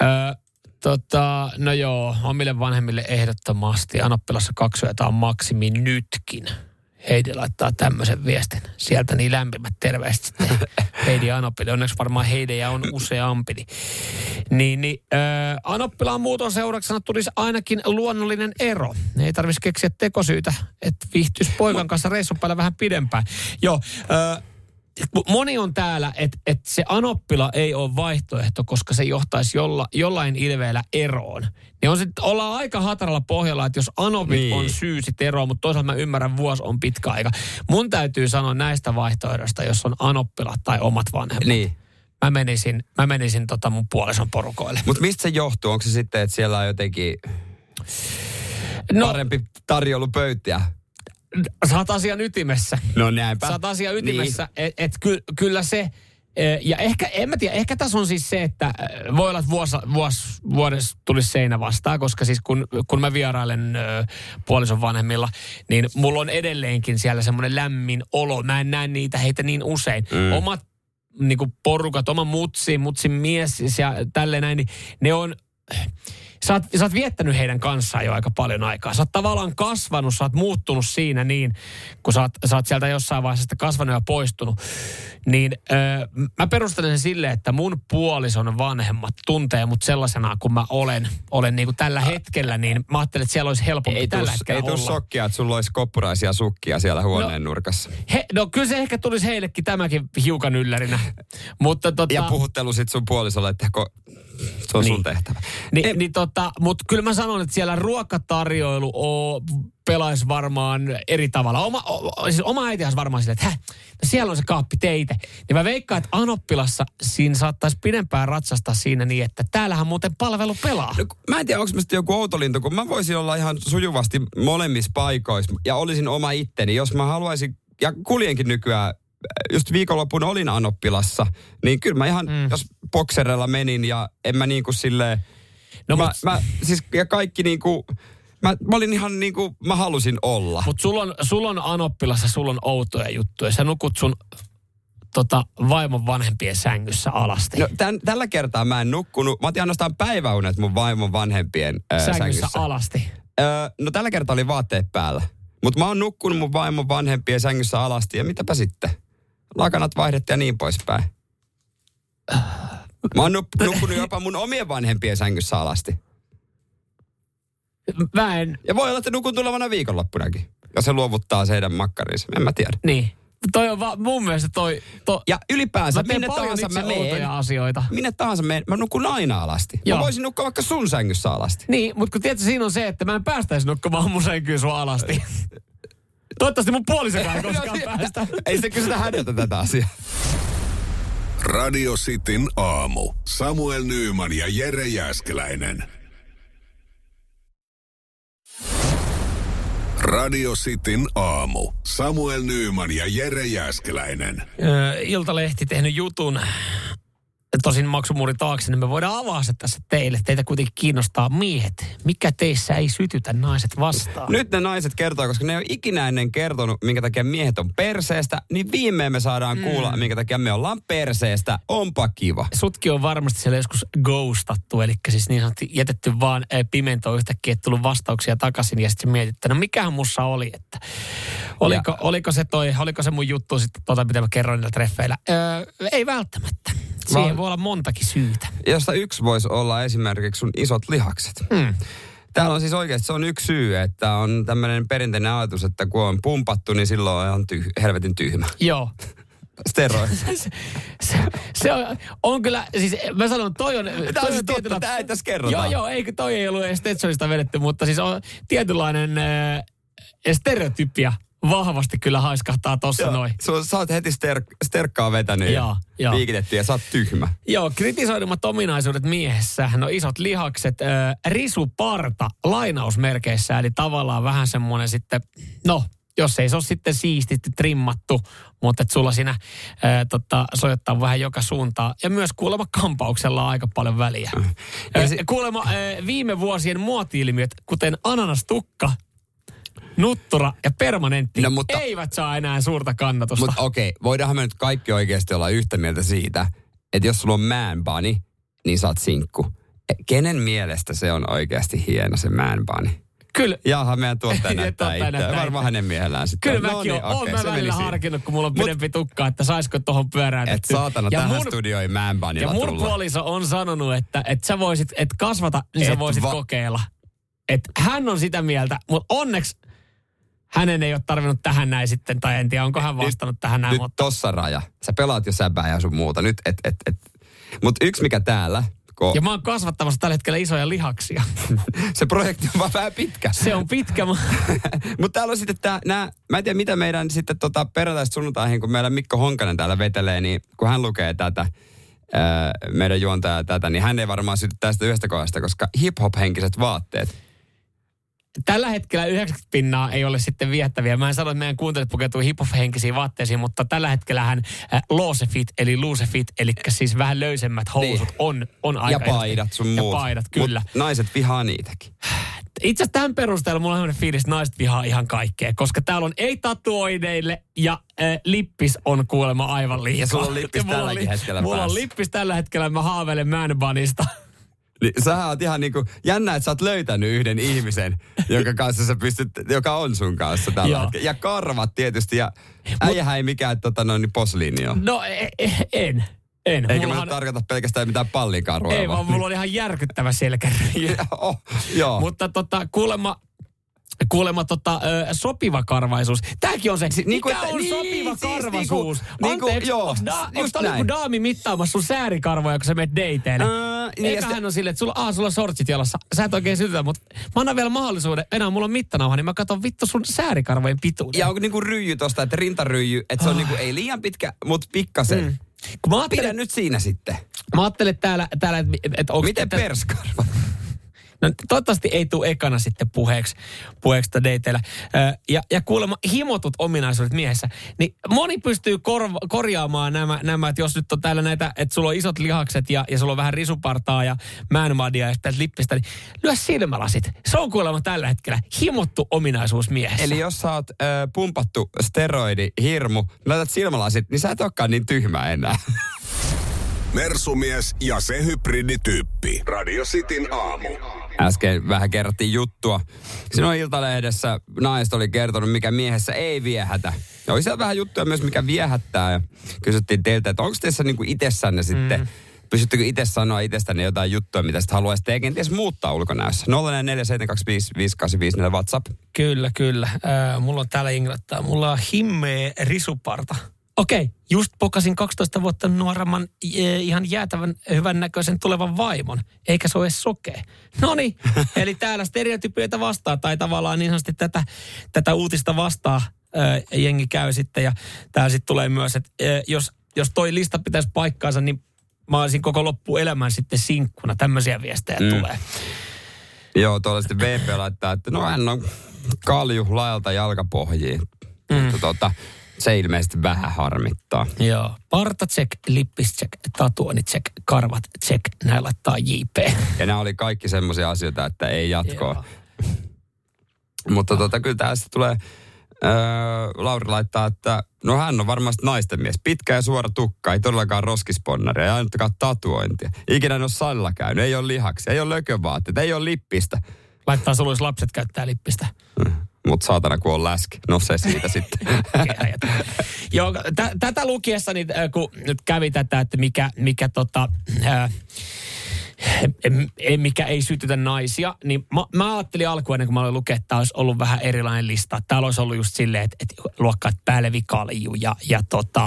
No joo, omille vanhemmille ehdottomasti. Anoppilassa 2 yötä on maksimi nytkin. Heidi laittaa tämmöisen viestin. Sieltä niin lämpimät terveiset Heidi ja Anoppila. Onneksi varmaan Heidejä on useampi. Anoppilaan muuton seurauksena tulisi ainakin luonnollinen ero. Ei tarvitsisi keksiä tekosyytä, että viihtyisi poikan kanssa reissun päällä vähän pidempään. Joo, moni on täällä, että se Anoppila ei ole vaihtoehto, koska se johtaisi jollain ilveellä eroon. Niin ollaan aika hataralla pohjalla, että jos Anopit on syy sit eroon, mutta toisaalta mä ymmärrän, vuosi on pitkä aika. Mun täytyy sanoa näistä vaihtoehdoista, jos on Anoppila tai omat vanhemmat. Niin. Mä menisin mun puolison porukoille. Mutta mistä se johtuu? Onko se sitten, että siellä on jotenkin parempi tarjoulupöytiä? Sä oot asian ytimessä. No näinpä. Sä oot asian ytimessä, niin. että kyllä se, ja ehkä, en mä tiedä, ehkä tässä on siis se, että voi olla, että vuodessa tulisi seinä vastaan, koska siis kun mä vierailen puolison vanhemmilla, niin mulla on edelleenkin siellä semmoinen lämmin olo. Mä en näe heitä niin usein. Omat niinku porukat, oma mutsin mies ja tälleen näin, niin ne on... Sä oot viettänyt heidän kanssaan jo aika paljon aikaa. Sä oot tavallaan kasvanut, sä oot muuttunut siinä niin, kun sä oot sieltä jossain vaiheessa kasvanut ja poistunut. Niin mä perustelen sen silleen, että mun puolison vanhemmat tuntee mut sellaisena, kun mä olen niin kuin tällä hetkellä, niin mä ajattelin, että siellä olisi helpompi tällä hetkellä olla. Ei tuu shokkia, että sulla olisi koppuraisia sukkia siellä huoneen nurkassa. No kyllä se ehkä tulisi heillekin tämäkin hiukan yllärinä. Mutta ja puhuttelu sit sun puolisolle, että se on sun tehtävä. Mutta kyllä mä sanon, että siellä ruokatarjoilu pelaisi varmaan eri tavalla. Oma äiti olisi varmaan silleen, että siellä on se kaappi teitä. Niin mä veikkaan, että Anoppilassa siinä saattaisi pidempään ratsastaa siinä niin, että täällähän muuten palvelu pelaa. No, mä en tiedä, onko mä sitten joku outolintu, kun mä voisin olla ihan sujuvasti molemmissa paikoissa ja olisin oma itteni. Jos mä haluaisin, ja kuljenkin nykyään, just viikonloppuun olin Anoppilassa, niin kyllä mä ihan, jos bokserella menin ja en mä niinku silleen... No, siis, ja kaikki niinku... Mä olin ihan niinku, mä halusin olla. Mutta sulla on Anoppilassa, sulla on outoja juttuja. Sä nukut sun vaimon vanhempien sängyssä alasti. No tällä kertaa mä en nukkunut. Mä otin ainoastaan päiväunet mun vaimon vanhempien sängyssä alasti. No tällä kertaa oli vaatteet päällä. Mutta mä oon nukkunut mun vaimon vanhempien sängyssä alasti. Ja mitäpä sitten? Lakanat vaihdettiin ja niin poispäin. Mä oon nukkunut jopa mun omien vanhempien sängyssä alasti. Mä en... Ja voi olla, että nukun tulevana viikonloppunakin. Jos se luovuttaa heidän makkarinsa. En mä tiedä. Niin. Toi on mun mielestä ja ylipäänsä minne tahansa mä menen. Asioita. Minne tahansa menen. Mä nukun aina alasti. Joo. Mä voisin nukkua vaikka sun sängyssä alasti. Niin, mutta kun tiedätkö, siinä on se, että mä en päästäisi nukkumaan mun sänkyyn sun alasti. Toivottavasti mun puolisokaan koskaan päästä. Ei se kysytä häneltä tätä asiaa. Radio Cityn aamu. Samuel Nyyman ja Jere Jääskeläinen. Radio Cityn aamu. Samuel Nyyman ja Jere Jääskeläinen. Iltalehti tehnyt jutun, tosin maksumuuri taakse, niin me voidaan avaa se tässä teille. Teitä kuitenkin kiinnostaa miehet. Mikä teissä ei sytytä naiset vastaan? Nyt ne naiset kertoo, koska ne ei ole ikinä ennen kertonut, minkä takia miehet on perseestä, niin viimein me saadaan kuulla, minkä takia me ollaan perseestä. Onpa kiva. Sutkin on varmasti siellä joskus ghostattu, eli siis niin sanottu jätetty vaan pimentoon yhtäkkiä, että tullut vastauksia takaisin ja sitten mietit, että no mikähän mussa oli, että oliko se mun juttu sitten mitä mä kerroin niillä treffeillä? Ei välttämättä. Siihen voi olla montakin syytä. Josta yksi voisi olla esimerkiksi sun isot lihakset. Täällä on siis oikeasti, se on yksi syy, että on tämmöinen perinteinen ajatus, että kun on pumpattu, niin silloin on helvetin tyhmä. Joo. Steroidi. se on kyllä, siis mä sanon, toi on totta, tämä ei tässä kerrota. Joo, toi ei ollut edes Stetsonista vedetty, mutta siis on tietynlainen stereotypia vahvasti kyllä haiskahtaa tossa noin. Sä oot heti sterkkaa vetänyt ja liikitetty ja sä oot tyhmä. Joo, kritisoidumat ominaisuudet miehessä, no isot lihakset, risuparta lainausmerkeissä, eli tavallaan vähän semmoinen sitten, no jos ei se ole sitten siististi trimmattu, mutta että sulla siinä sojottaa vähän joka suuntaan. Ja myös kuulemma kampauksella on aika paljon väliä. Kuulemma viime vuosien muoti-ilmiöt, kuten ananastukka, nuttura ja permanentti eivät saa enää suurta kannatusta. Mutta okei, voidaanhan me nyt kaikki oikeasti olla yhtä mieltä siitä, että jos sulla on man bunny, niin sä oot sinkku. Kenen mielestä se on oikeasti hieno se man bunny? Kyllä. Jaha, meidän tuottaja näyttää itse. Varmaan hänen miehellään sitten. Kyllä mäkin oon mä välillä harkinnut, kun mulla on pidempi tukka, että saisiko tohon pyöräytetty. Et saatana, tähän studioon man bunnylla tulla. Ja mun puoliso on sanonut, että sä voisit, että kasvata, niin sä voisit kokeilla. Että hän on sitä mieltä, mutta onneksi hänen ei ole tarvinnut tähän näin sitten, tai en tiedä, onko hän vastannut tähän näin. Nyt tossa raja. Sä pelaat jo säbää ja sun muuta. Nyt Mutta yksi mikä täällä. Ja mä oon kasvattamassa tällä hetkellä isoja lihaksia. Se projekti on vaan vähän pitkä. Se on pitkä. Mutta täällä on sitten mä en tiedä mitä meidän sitten perjantaista sunnuntaihin, kun meillä Mikko Honkanen täällä vetelee, niin kun hän lukee tätä, meidän juontaja tätä, niin hän ei varmaan syty tästä yhdestä kohdasta, koska hip-hop-henkiset vaatteet. Tällä hetkellä 90% ei ole sitten viettäviä. Mä en sano, että meidän kuuntelijat pukeutuu hip-hop-henkisiin vaatteisiin, mutta tällä hetkellähän loose fit, eli loose fit, eli siis vähän löysemmät housut on aika. Ja paidat sun muut. Ja paidat, kyllä. Mut naiset vihaa niitäkin. Itse asiassa tämän perusteella mulla on sellainen fiilis, että naiset vihaa ihan kaikkea, koska täällä on ei-tatuoideille ja lippis on kuulemma aivan liikaa. Ja sulla on lippis tälläkin hetkellä Mulla on lippis tällä hetkellä, mä haaveilen man bunnysta. Niin sähän oot ihan niinku, jännä, että sä oot löytänyt yhden ihmisen, jonka kanssa sä pystyt, joka on sun kanssa tällä hetkellä. Ja karvat tietysti, ja äijähän ei mikään posliini ole. No en. Eikä mä tarkoita pelkästään mitään pallikarvoja. Ei, vaan mulla on ihan järkyttävä selkäryjä. Joo. Mutta kuulemma sopiva karvaisuus. Tääkin on se, mikä on sopiva karvaisuus? Anteeksi, onko tää joku daami mittaamassa sun säärikarvoja, kun sä menet dateille? Eiköhän on silleen, että sulla on sortsit jalassa. Sä et oikein sytytä, mutta mä annan vielä mahdollisuuden. Enää mulla on mittanauha, niin mä katson vittu sun säärikarvojen pituuden. Ja onko niinku ryijy tosta, että rintaryijy, että se on niinku ei liian pitkä, mutta pikkasen. Pidä nyt siinä sitten. Mä ajattelen täällä että onko... Miten perskarva? No toivottavasti ei tule ekana sitten puheeksi dateilla. Ja kuulemma himotut ominaisuudet miehessä. Niin moni pystyy korjaamaan nämä, että jos nyt on täällä näitä, että sulla on isot lihakset ja sulla on vähän risupartaa ja man-buddya ja sitten lippistä, niin lyö silmälasit. Se on kuulemma tällä hetkellä himottu ominaisuus miehessä. Eli jos sä oot pumpattu steroidi-hirmu, laitat silmälasit, niin sä et olekaan niin tyhmä enää. Mersumies ja se hybridityyppi. Radio Cityn aamu. Äsken vähän kerrottiin juttua. Sinun Iltalehdessä naiset oli kertonut, mikä miehessä ei viehätä. Ja oli siellä vähän juttuja myös, mikä viehättää. Ja kysyttiin teiltä, että onko teissä niinku itsessänne sitten, pystyttekö itse sanoa itsestänne jotain juttuja, mitä sitten haluaisitte kenties muuttaa ulkonäössä? 047255854 WhatsApp. Kyllä. Mulla on täällä inglattaa. Mulla on himmeä risuparta. Okei, just pokasin 12 vuotta nuoremman ihan jäätävän hyvän näköisen tulevan vaimon, eikä se ole edes sokea. Noniin, eli täällä stereotypioita vastaa, tai tavallaan niin sanotusti tätä uutista vastaa jengi käy sitten. Ja täällä sitten tulee myös, että jos toi lista pitäisi paikkaansa, niin mä olisin koko loppuelämän sitten sinkkuna. Tämmöisiä viestejä tulee. Joo, tuolla sitten VP laittaa, että no hän on kalju laelta jalkapohjiin. Mutta se ilmeisesti vähän harmittaa. Joo. Parta check, lippis check, tatuoinnit check, karvat check. Näin laittaa JP. Ja nämä oli kaikki semmoisia asioita, että ei jatkoa. Mutta kyllä tästä tulee... Lauri laittaa, että no hän on varmasti naisten mies. Pitkä ja suora tukka, ei todellakaan roskisponnaria, ei ainuttakaan tatuointia. Ikinä en ole salilla käynyt, ei ole lihaksia, ei ole lökövaatteita, ei ole lippistä. Laittaa sulle, jos lapset käyttää lippistä. Mutta saatana, kun on läski. No se siitä sitten. Joo, tätä lukiessani, kun nyt kävi tätä, että mikä ei sytytä naisia, niin mä ajattelin alkuun, ennen kuin mä aloin lukea, että olisi ollut vähän erilainen lista. Täällä olisi ollut just silleen, että luokkaat päälevikalju ja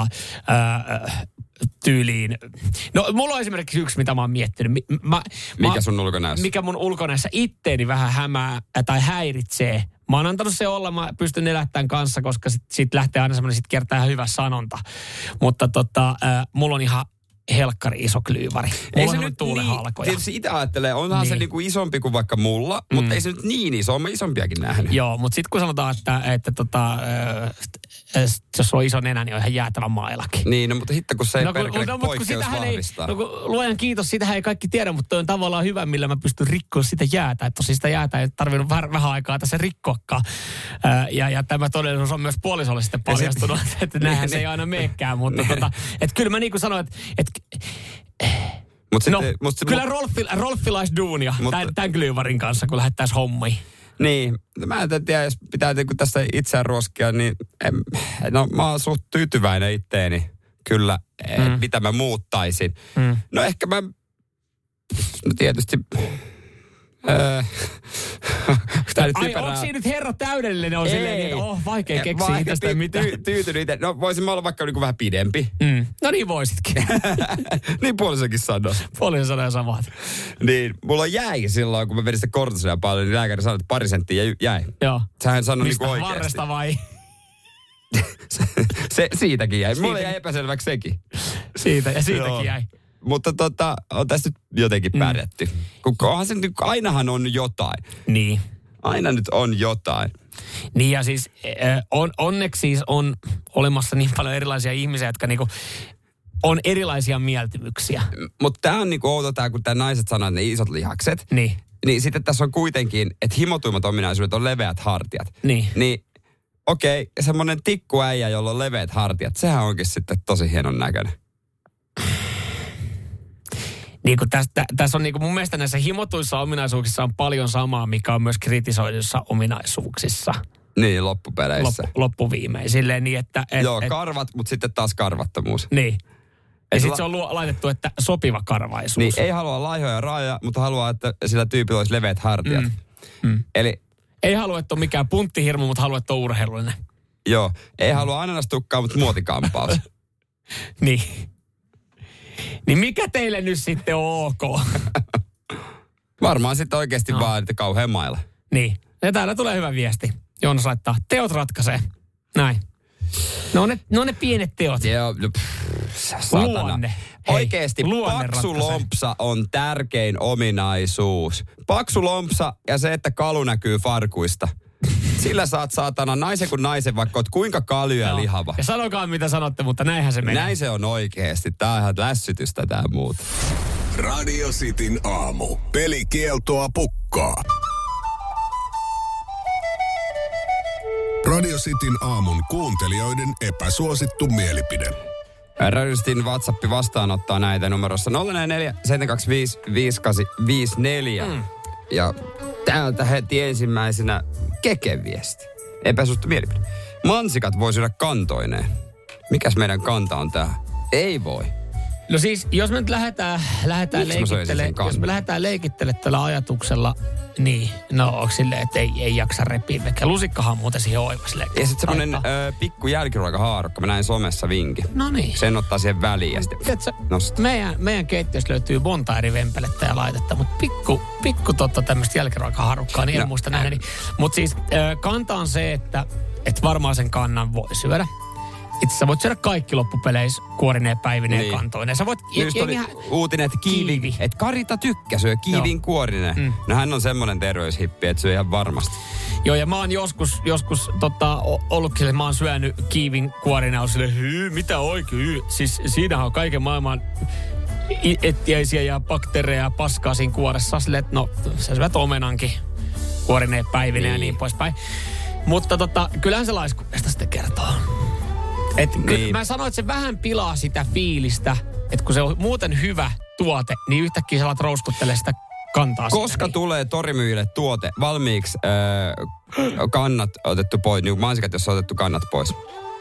tyyliin. No mulla on esimerkiksi yksi, mitä mä oon miettinyt. Mikä sun ulkonäössä? Mikä mun ulkonäössä itteeni vähän hämää tai häiritsee. Mä oon antanut se olla, mä pystyn elättämään kanssa, koska sit lähtee aina semmoinen, sit kertaa hyvä sanonta. Mutta mulla on ihan helkkari iso klyyvari. Ei se nyt tuulehalkoja. Tietysti itse ajattelee, onhan se niinku isompi kuin vaikka mulla, mutta ei se nyt niin iso, on isompiakin nähnyt. Joo, mutta sitten kun sanotaan, että jos on iso nenä, niin on ihan jäätävä mailakin. Niin, no mutta hitto, kun se ei perkele poikkeus vahvistaa. Luojan kiitos, sitähän ei kaikki tiedä, mutta toi on tavallaan hyvä, millä mä pystyn rikkoa sitä jäätä. Että tosi sitä jäätä ei tarvinnut vähän aikaa tässä rikkoakaan. Ja tämä todellisuus on myös puolisolle sitten paljastunut, että näinhän se ei aina meekään. Mutta että kyllä mä niin kuin sanoin, että kyllä Rolfilaisduunia tämän klyyvarin kanssa, kun lähettäisiin hommiin. Niin, mä en tiedä, jos pitää tästä itseään ruoskia, niin mä oon suht tyytyväinen itteeni kyllä, mitä mä muuttaisin. No ehkä mä tietysti... onko siinä nyt herra täydellinen? On silleen, että vaikea keksiä tästä mitään. Tyytynyt. No voisin mä olla vaikka niinku vähän pidempi. No niin voisitkin. Niin puolisenkin sanoo. Puolisen sanoja samat. Niin, mulla jäi silloin, kun mä vedin sitä kortisonia paljon, niin lääkäri sanoi, että 2 senttiä jäi. Joo. Sähän sanoi niinku oikeasti. Mistä varresta vai? Siitäkin jäi. Mulla jäi epäselväksi sekin. Siitäkin jäi. Mutta on tässä nyt jotenkin pärjätty. Onhan se nyt, ainahan on jotain. Niin. Aina nyt on jotain. Niin ja siis onneksi siis on olemassa niin paljon erilaisia ihmisiä, jotka niinku on erilaisia mieltymyksiä. Mutta tämä on niinku outo kun tämä naiset sanoo, ne isot lihakset. Niin sitten tässä on kuitenkin, että himotuimmat ominaisuudet on leveät hartiat. Niin okei, semmoinen tikkuäijä, jolla on leveät hartiat, sehän onkin sitten tosi hienon näköinen. Niin kuin tässä on niin kuin mun mielestä näissä himotuissa ominaisuuksissa on paljon samaa, mikä on myös kritisoiduissa ominaisuuksissa. Niin, loppupeleissä. Loppuviimein. Silleen niin, että... Joo, karvat, mutta sitten taas karvattomuus. Niin. Ja sitten se on laitettu, että sopiva karvaisuus. Niin, ei halua laihoja raajoja, mutta haluaa, että sillä tyypillä olisi leveät hartiat. Eli... Ei halua, että on mikään punttihirmu, mutta haluaa, että on urheilullinen. Joo, ei halua ananastukkaa, mutta muotikampaus. Niin. Niin mikä teille nyt sitten on ok? Varmaan sitten oikeasti vaan, että kauhean mailla. Niin. Ja täällä tulee hyvä viesti. Joonas laittaa, teot ratkaisee. Näin. No ne pienet teot. Joo, satana. Luonne. Oikeasti paksu lompsa on tärkein ominaisuus. Paksu lompsa ja se, että kalu näkyy farkuista. Sillä saat saatana naisen kuin naisen, vaikka oot kuinka kalju ja lihava. Ja sanokaa mitä sanotte, mutta näinhän se menee. Näin se on oikeasti. Tää on ihan lässytystä tää muuta. Radio Cityn aamu. Pelikieltoa pukkaa. Radio Cityn aamun kuuntelijoiden epäsuosittu mielipide. Radio Cityn WhatsApp vastaanottaa näitä numerossa 044 725 5854. Ja täältä heti ensimmäisenä Keke-viesti. Epäsuosittu mielipide. Mansikat voi syödä kantoineen. Mikäs meidän kanta on tää? Ei voi. No siis, jos me nyt lähdetään leikittele tällä ajatuksella, niin, no onko silleen, että ei jaksa repiä vekkä. Lusikkahan on muuten siihen oivas leikkaa. Ja sitten semmonen pikku jälkiruokahaarukka. Mä näin somessa vinkin. No niin. Sen ottaa siihen väliin ja sitten meidän keittiössä löytyy monta eri vempelettä ja laitetta, mutta pikku tämmöistä jälkiruokahaarukkaa, niin en muista nähdä. Mutta siis kanta on se, että varmaan sen kannan voi syödä. Itse sä voit syödä kaikki loppupeleissä kuorineen päivineen kantoineen. Sä voit... Just oli uutinen, että kiivi. Että Karita syö kiivin kuorineen. No hän on semmoinen terveyshippi, että syö ihan varmasti. Joo, ja mä oon joskus ollutkin sille, mä oon syönyt kiivin kuorina, on sille, mitä oikein, siis siinähän on kaiken maailman ettiäisiä ja bakteereja ja paskaa siinä kuoressa. Silleen, että no, sä syöt omenankin kuorineen päivinä ja niin poispäin. Mutta kyllähän se laiskuudesta sitten kertoo. Mä sanoin, että se vähän pilaa sitä fiilistä, että kun se on muuten hyvä tuote, niin yhtäkkiä sä alat rouskuttele sitä kantaa. Koska niin tulee torimyyjille tuote valmiiksi kannat otettu pois, niin mansikat, jos on otettu kannat pois.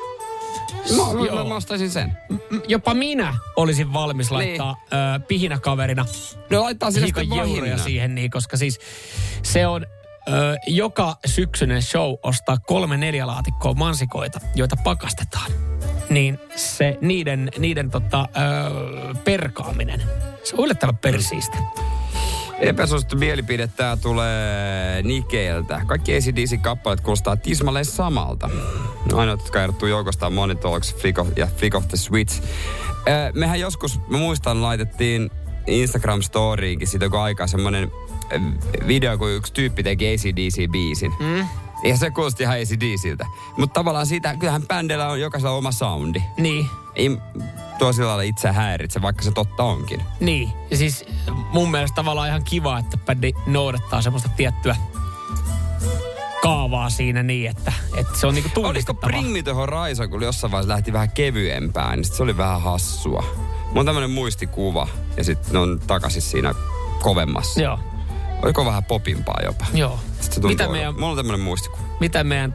Mä ostaisin sen. Jopa minä olisin valmis laittaa pihinäkaverina laittaa sinne hiikan euroja siihen, niin, koska siis se on joka syksyinen show ostaa 3-4 laatikkoa mansikoita, joita pakastetaan. Niin se niiden perkaaminen, se on yllättävän persiistä. Epäsuosittu mielipide, tää tulee Nikeeltä. Kaikki AC/DC-kappaleet kuulostaa tismalleen samalta. Ainoat, jotka erottuu joukosta on Money Talks ja Flick of the Switch. Mehän joskus, mä muistan, laitettiin Instagram-storiinkin siitä joku aikaa semmonen video, kun yksi tyyppi teki AC/DC-biisin. Ja se kuulosti ihan AC/DCltä. Mutta tavallaan siitä, kyllähän bändillä on jokaisella oma soundi. Niin. Ei tuo sillä lailla itse häiritse, vaikka se totta onkin. Niin. Ja siis mun mielestä tavallaan ihan kiva, että bändi noudattaa semmoista tiettyä kaavaa siinä niin, että se on niinku tunnistettavaa. Oliko Bring Me The Horizon, kun jossain vaiheessa lähti vähän kevyempään, niin sit se oli vähän hassua. Mulla on tämmönen muistikuva, ja sit ne on takaisin siinä kovemmassa. Joo. Oliko vähän popimpaa jopa? Joo. Mulla on tämmönen muistikuva. Mitä meidän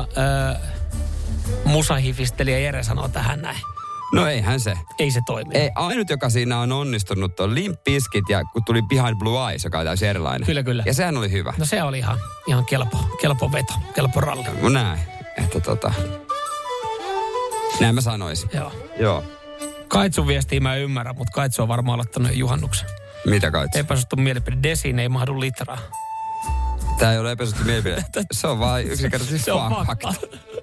musahifistelijä Jere sanoo tähän näin? No eihän se. Ei se toimi. Ei, ainut, joka siinä on onnistunut, on Limp Bizkit ja kun tuli Behind Blue Eyes, joka oli täysin erilainen. Kyllä. Ja sehän oli hyvä. No se oli ihan kelpo veto, kelpo ralli. No näin, että näin mä sanoisin. Joo. Kaitsun viestiä mä ymmärrän, mutta Kaitsu on varmaan aloittanut juhannuksen. Mitä Kaitsu? Epäsuosittu mielipide. Desiin ei mahdu litraa. Tää ei ole epäsuosittu mielipide. Se on vaan yksinkertaisesti se on fakta.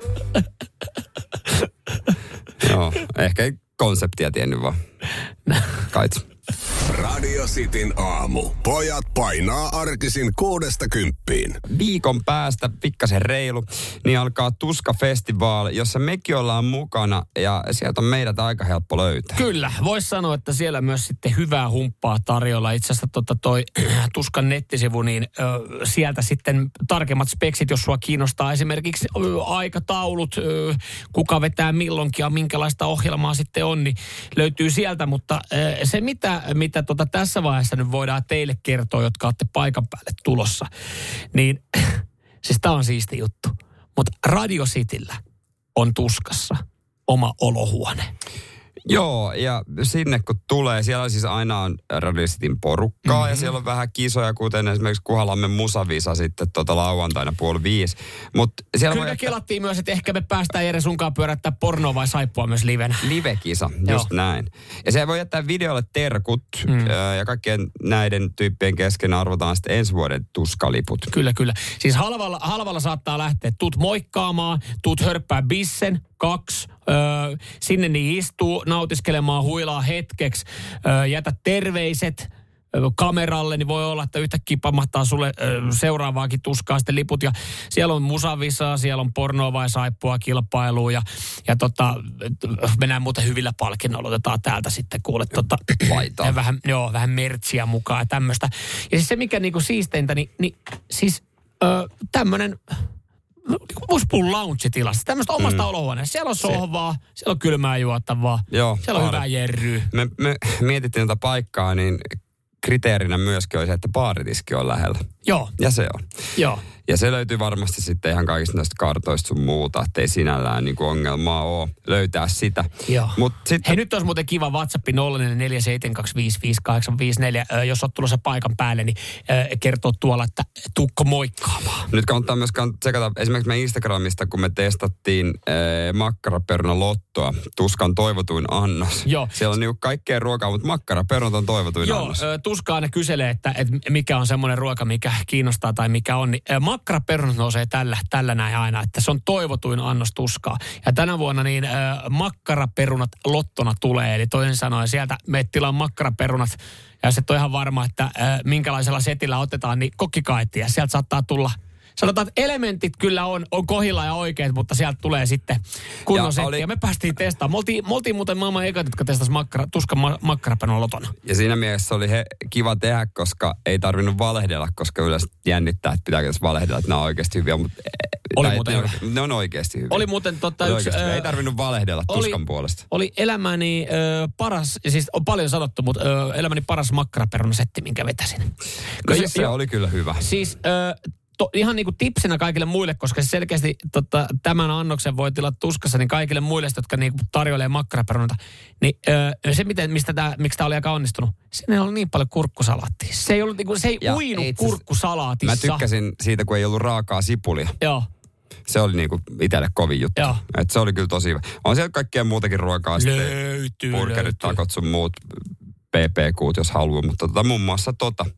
Joo, ehkä ei konseptia tiennyt vaan. Kaitsu. Radio Cityn aamu. Pojat painaa arkisin 6–10. Viikon päästä, pikkasen reilu, niin alkaa Tuska-festivaali, jossa mekin ollaan mukana ja sieltä on meidät aika helppo löytää. Kyllä, voisi sanoa, että siellä myös sitten hyvää humppaa tarjolla. Itse asiassa toi Tuskan nettisivu, niin sieltä sitten tarkemmat speksit, jos sua kiinnostaa esimerkiksi aikataulut, kuka vetää milloinkin ja minkälaista ohjelmaa sitten on, niin löytyy sieltä. Mutta se, mitä tässä vaiheessa nyt voidaan teille kertoa, jotka olette paikan päälle tulossa, niin siis tää on siisti juttu. Mutta Radio Cityllä on Tuskassa oma olohuone. Joo, ja sinne kun tulee, siellä siis aina on Radio Cityn porukkaa ja siellä on vähän kisoja, kuten esimerkiksi Kuhalammen musavisa sitten lauantaina 4:30. Kyllä kelattiin myös, että ehkä me päästään Jere sunkaan pyörättää pornoa vai saippua myös livenä. Live-kisa, just näin. Ja se voi jättää videolle terkut ja kaikkien näiden tyyppien kesken arvotaan sitten ensi vuoden Tuskaliput. Kyllä. Siis halvalla saattaa lähteä. Tuut moikkaamaan, tuut hörppää bissen, 2, sinne niin istuu, nautiskelemaan, huilaa hetkeksi, jätä terveiset kameralle, niin voi olla, että yhtäkkiä pamahtaa sulle seuraavaakin Tuskaa sitten liput. Ja siellä on musavisaa, siellä on pornoa vai saippua kilpailua ja mennään muuten hyvillä palkinnoilla. Otetaan täältä sitten kuule vähän mertsiä mukaan ja tämmöistä. Ja siis se, mikä niinku siisteintä, niin siis tämmönen voisi puhua lounge-tilassa. Tämmöistä omasta olohuoneesta. Siellä on sohvaa, siellä on kylmää juotavaa, siellä on hyvää jerryä. Me mietittiin tätä paikkaa, niin kriteerinä myöskin oli se, että baaritiski on lähellä. Joo. Ja se on. Joo. Ja se löytyy varmasti sitten ihan kaikista näistä kartoista sun muuta, ettei sinällään niinku ongelmaa ole löytää sitä. Joo. Sitten... Hei, nyt olisi muuten kiva WhatsApp 047255854, jos olet tulossa paikan päälle, niin kertoo tuolla, että tukko moikkaamaan. Nyt kannattaa myös tsekata esimerkiksi meidän Instagramista, kun me testattiin makkaraperuna lottoa, Tuskan toivotuin annos. Joo. Siellä on niinku kaikkea ruokaa, mutta makkaraperunat on toivotuin annos. Joo, Tuska aina kyselee, että mikä on semmoinen ruoka, mikä kiinnostaa tai mikä on, niin makkaraperunat nousee tällä näin aina, että se on toivotuin annos Tuskaa. Ja tänä vuonna niin makkaraperunat lottona tulee, eli toisin sanoen sieltä meet tilaan makkaraperunat, ja se on ihan varma, että minkälaisella setillä otetaan, niin kokkikaettia. Sieltä saattaa tulla sanotaan, että elementit kyllä on kohdilla ja oikeat, mutta sieltä tulee sitten kunnon setti. Ja me päästiin testaamaan. Me oltiin muuten maailman ekat, jotka testasi tuskan makkarapenon loton. Ja siinä mielessä oli kiva tehdä, koska ei tarvinnut valehdella, koska yleensä jännittää, että pitääkö tässä valehdella, että nämä on oikeasti hyviä. Mutta ne on oikeasti hyviä. Oli muuten ei tarvinnut valehdella tuskan puolesta. Oli elämäni paras, siis on paljon sanottu, mutta elämäni paras makkaraperunasetti, minkä vetäsin. Se oli kyllä hyvä. Siis ihan niin kuin tipsinä kaikille muille, koska selkeästi tämän annoksen voi tilata tuskassa, niin kaikille muille, jotka niin kuin tarjoilee makkaraperunoita, niin se, miksi tämä oli aika onnistunut, siinä oli niin paljon kurkkusalaattia. Se ei ollut niin kuin, se ei uinut kurkkusalaatissa. Mä tykkäsin siitä, kun ei ollut raakaa sipulia. Joo. Se oli niinku itselle kovin juttu. Et se oli kyllä tosi hyvä. On siellä kaikkea muutakin ruokaa. Löytyy. Burgerit, takot sun muut. PPQt, jos haluaa, mutta muun muassa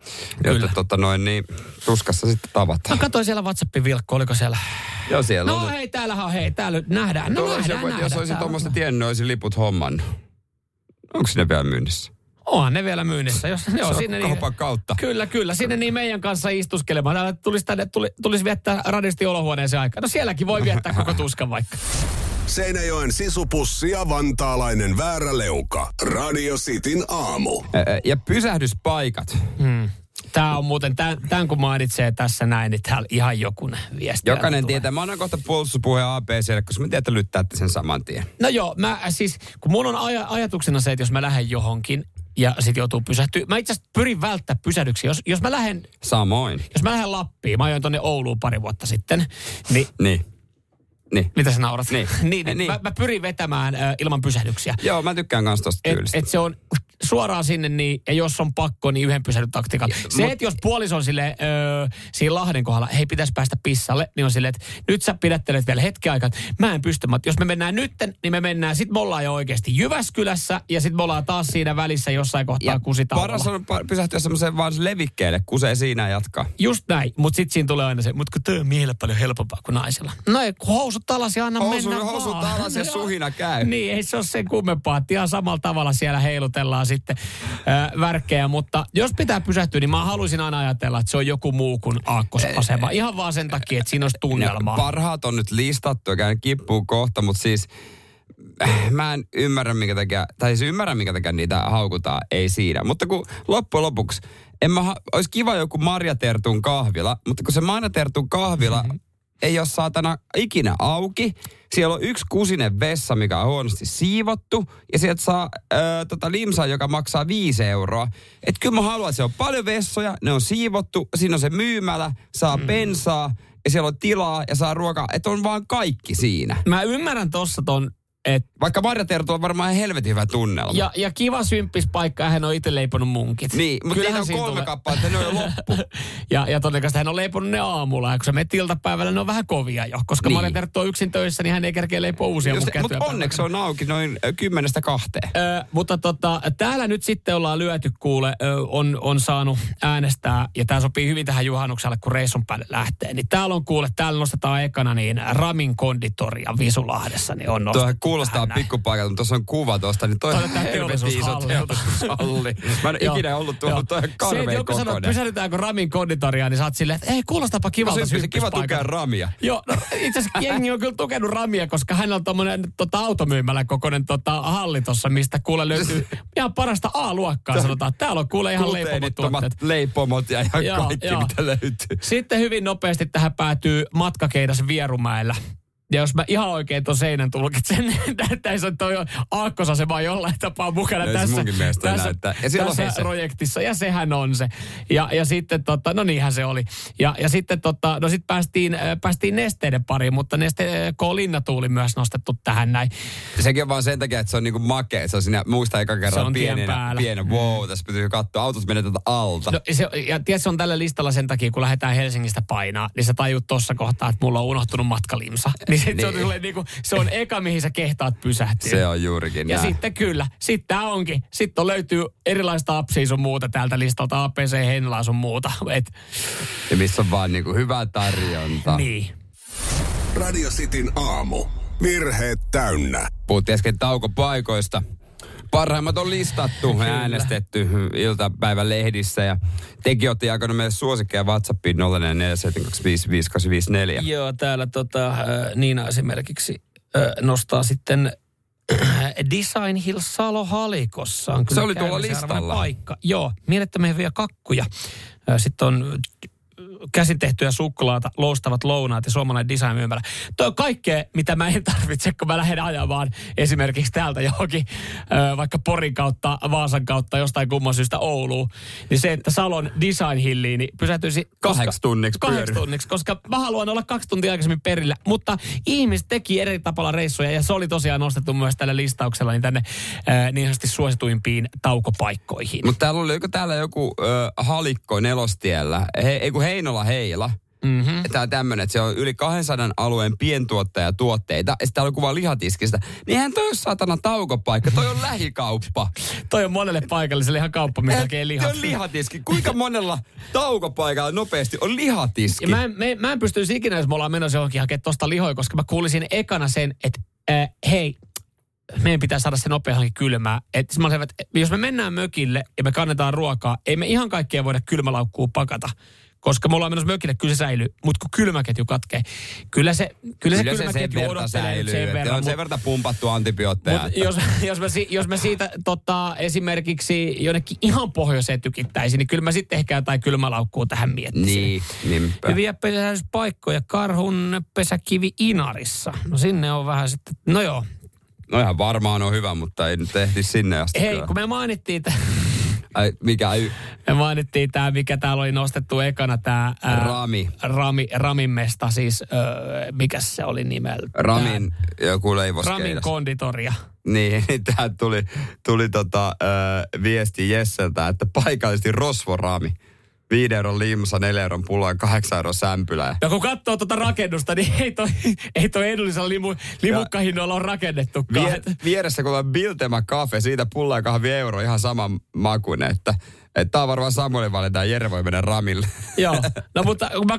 joten niin tuskassa sitten tavataan. Mä katsoin siellä WhatsAppin vilkku, oliko siellä? Joo, siellä on. No hei, täällähän on, täällä nähdään. Jos olisin tuommoista tiennyt, olisin liput hommannut. Onko ne vielä myynnissä? Onhan ne vielä myynnissä. Joo, sinne kaupan kautta. Kyllä. Sinne niin meidän kanssa istuskelemaan. Täällä tulisi viettää radisti olohuoneeseen aikaa. No sielläkin voi viettää koko tuskan vaikka. Seinäjoen sisupussi ja vantaalainen vääräleuka. Radio Cityn aamu. Ja pysähdyspaikat. Tämä on muuten, tämän kun mainitsee tässä näin, niin täällä ihan jokunen viesti. Jokainen tietää. Mä annan kohta puolustuspuheen ABClle, koska mä tiedän, että lyttäätte sen saman tien. No joo, kun mun on ajatuksena se, että jos mä lähden johonkin ja sit joutuu pysähtyä. Mä itse asiassa pyrin välttää pysähdyksiä. Jos mä lähden... Samoin. Jos mä lähden Lappiin, mä ajoin tonne Ouluun pari vuotta sitten, Niin. Mitä sä naurat? Niin. Mä pyrin vetämään ilman pysähdyksiä. Joo, mä tykkään kans tosta tyylistä. Et se on suoraan sinne, niin, ja jos on pakko, niin yhden pysähdytaktiikan. Että jos puoliso on silleen, siinä Lahden kohdalla, hei, pitäisi päästä pissalle, niin on silleen, että nyt sä pidättelet vielä hetken aikaa, mä en pysty. Jos me mennään nytten, niin me mennään, sit me ollaan jo oikeasti Jyväskylässä, ja sit me ollaan taas siinä välissä jossain kohtaa kusitauolla. Paras on pysähtyä semmoiseen vaan levikkeelle, kusee siinä jatkaa. Just näin, mutta sit siinä tulee aina se, mutta kun toi on miehellä paljon helpompaa kuin naisilla. No ei, housut alas ja anna mennä vaan. Housut alas ja suhina käy. Niin, ei se ole sen kummempaa, että ihan samalla tavalla siellä heilutellaan sitten värkkejä, mutta jos pitää pysähtyä, niin mä haluaisin aina ajatella, että se on joku muu kuin aakkosasema. Ihan vaan sen takia, että siinä olisi tunnelmaa. Parhaat on nyt listattu, ja kippuu kohta, mutta siis mä en ymmärrä, minkä takia niitä haukutaan, ei siinä. Mutta kun loppujen lopuksi, olisi kiva joku Marja Tertun kahvila, mutta kun se Marja Tertun kahvila ei ole saatana ikinä auki. Siellä on yksi kusinen vessa, mikä on huonosti siivottu. Ja sieltä saa limsaa, joka maksaa 5 euroa. Että kyllä mä haluan, että siellä on paljon vessoja, ne on siivottu. Siinä on se myymälä, saa bensaa ja siellä on tilaa ja saa ruokaa. Että on vaan kaikki siinä. Mä ymmärrän tossa ton, vaikka Marja Tertu on varmaan helvetin hyvä tunnelma. Ja kiva symppis-paikka, hän on itse leiponut munkit. Niin, mutta niitä on 3 kappaletta, ne on jo loppu. ja todennäköisesti hän on leiponut ne aamulla, ja kun sä menet iltapäivällä, ne on vähän kovia jo. Koska niin. Marja Tertu on yksin töissä, niin hän ei kerkeä leipoa uusia munkeja. Mutta onneksi on auki noin 10-2. Mutta täällä nyt sitten ollaan lyöty, kuule, on saanut äänestää, ja tämä sopii hyvin tähän juhannukselle, kun reissun päälle lähtee. Niin täällä nostetaan ekana niin Ramin konditoria Visulahdessa, niin on nostettu. Kuulostaa pikkupaikalta, mutta tuossa on kuva tuosta, niin toi on helvetin iso teollisuushalli. Mä en ikinä ollut tuolla toi karveen kokoinen. Joku sanoo, pysähdytäänkö Ramin konditoria, niin sä oot silleen, että ei, kuulostaapa kivalta kiva tukea Ramia. Joo, no, itse asiassa jengi on kyllä tukenut Ramia, koska hän on tommonen automyymälän kokoinen halli tossa, mistä kuule löytyy ihan parasta A-luokkaa, sanotaan. Täällä on kuule ihan leipomot-tuotteet. Leipomot ja ihan kaikki, mitä löytyy. Sitten hyvin nopeasti tähän päätyy matkakeidas Vierumäellä. Ja jos mä ihan oikein ton seinän tulkitsen, niin tässä on toi aakkosasema jollain tapaa mukana tässä projektissa. Ja sehän on se. Ja sitten, no niinhän se oli. Ja sitten, no sit päästiin nesteiden pariin, mutta Linnatuuli myös nostettu tähän näin. Sekin on vaan sen takia, että se on niinku makea. Se on siinä, muista eka kerran pienen. Wow, tässä pitää katsoa. Autot menee tätä alta. No, ja tiedät, se on tällä listalla sen takia, kun lähdetään Helsingistä painaa, niin sä tajut tossa kohtaa, että mulla on unohtunut matkalimsa. Se on eka, mihin sä kehtaat pysähtyä. Se on juurikin ja näin. Sitten kyllä, sitten tää onkin. Sitten löytyy erilaista appsia sun muuta täältä listalta, APC, Heinolaa sun muuta. Ja missä on vaan niinku hyvä tarjonta. Niin. Radio Cityn aamu. Virheet täynnä. Puhuttiin äsken taukopaikoista. Parhaimmat on listattu ja äänestetty iltapäivän lehdissä ja tekin olette jakanut meille suosikkeja WhatsAppiin 0447255854. Joo, täällä Niina esimerkiksi nostaa sitten Design Hill Salo-Halikossa. On kyllä se oli tuolla listalla. Paikka. Joo, mielettömiä hyviä kakkuja. Sitten on käsin tehtyjä suklaata, loustavat lounaat ja suomalainen design-myymälä. Toi on kaikkea, mitä mä en tarvitse, kun mä lähden ajamaan esimerkiksi täältä johonkin, vaikka Porin kautta, Vaasan kautta, jostain kumman syystä Ouluun. Niin se, että Salon Design Hilliin, niin pysähtyisi 8 tunniksi, koska mä haluan olla 2 tuntia aikaisemmin perillä. Mutta ihmiset teki eri tapalla reissuja ja se oli tosiaan nostettu myös tällä listauksella niin tänne niin sanotusti suosituimpiin taukopaikkoihin. Mutta täällä joku Halikko Nelostiellä, Heinola-Heila. Mm-hmm. Tämä on tämmöinen, että se on yli 200 alueen pientuottajatuotteita. Ja sitten täällä on kuva lihatiskistä. Niin eihän toi ole saatana taukopaikka, toi on lähikauppa. Toi on monelle paikalliselle ihan kauppa, mikä tekee lihat. Toi on lihatiski. Kuinka monella taukopaikalla nopeasti on lihatiski? Ja mä en pystyisi ikinä, jos me ollaan menossa johonkin hakemaan tosta lihoja, koska mä kuulisin ekana sen, että hei, meidän pitää saada se nopeahankin kylmää. Että jos me mennään mökille ja me kannetaan ruokaa, ei me ihan kaikkea voida kylmälaukkua pakata. Koska me ollaan menossa mökille, kyllä se säilyy. Mutta kun kylmäketju katkee, kyllä se kylmäketju odottelee sen verran. On sen verran pumpattu antibiootteja. Jos mä siitä esimerkiksi jonnekin ihan pohjoiseen tykittäisin, niin kyllä mä sitten ehkä jotain kylmälaukkua tähän miettisin. Niinpä. Hyviä pesäyspaikkoja. Karhun pesäkivi Inarissa. No sinne on vähän sitten, no joo. No ihan varmaan on hyvä, mutta ei nyt ehti sinne asti. Hei, kun me mainittiin Me mainittiin tämä, mikä täällä oli nostettu ekana, tämä Ramin mesta, siis mikä se oli nimeltä? Ramin joku leivoskeidas. Ramin konditoria. Niin, tähän tuli viesti Jesseltä, että paikallisesti rosvorami. 5 € limsa, 4 € pulla ja 8 € sämpylä. Ja kun katsoo tuota rakennusta, niin ei toi edullisella limukkahinnoilla on rakennettukaan. Vieressä kun on Biltema Cafe, siitä pulla ja kahvi euro, ihan sama makuinen, että tää on varmaan Samuelin valinta ja Jere voi mennä Ramille. Joo, no mutta kun mä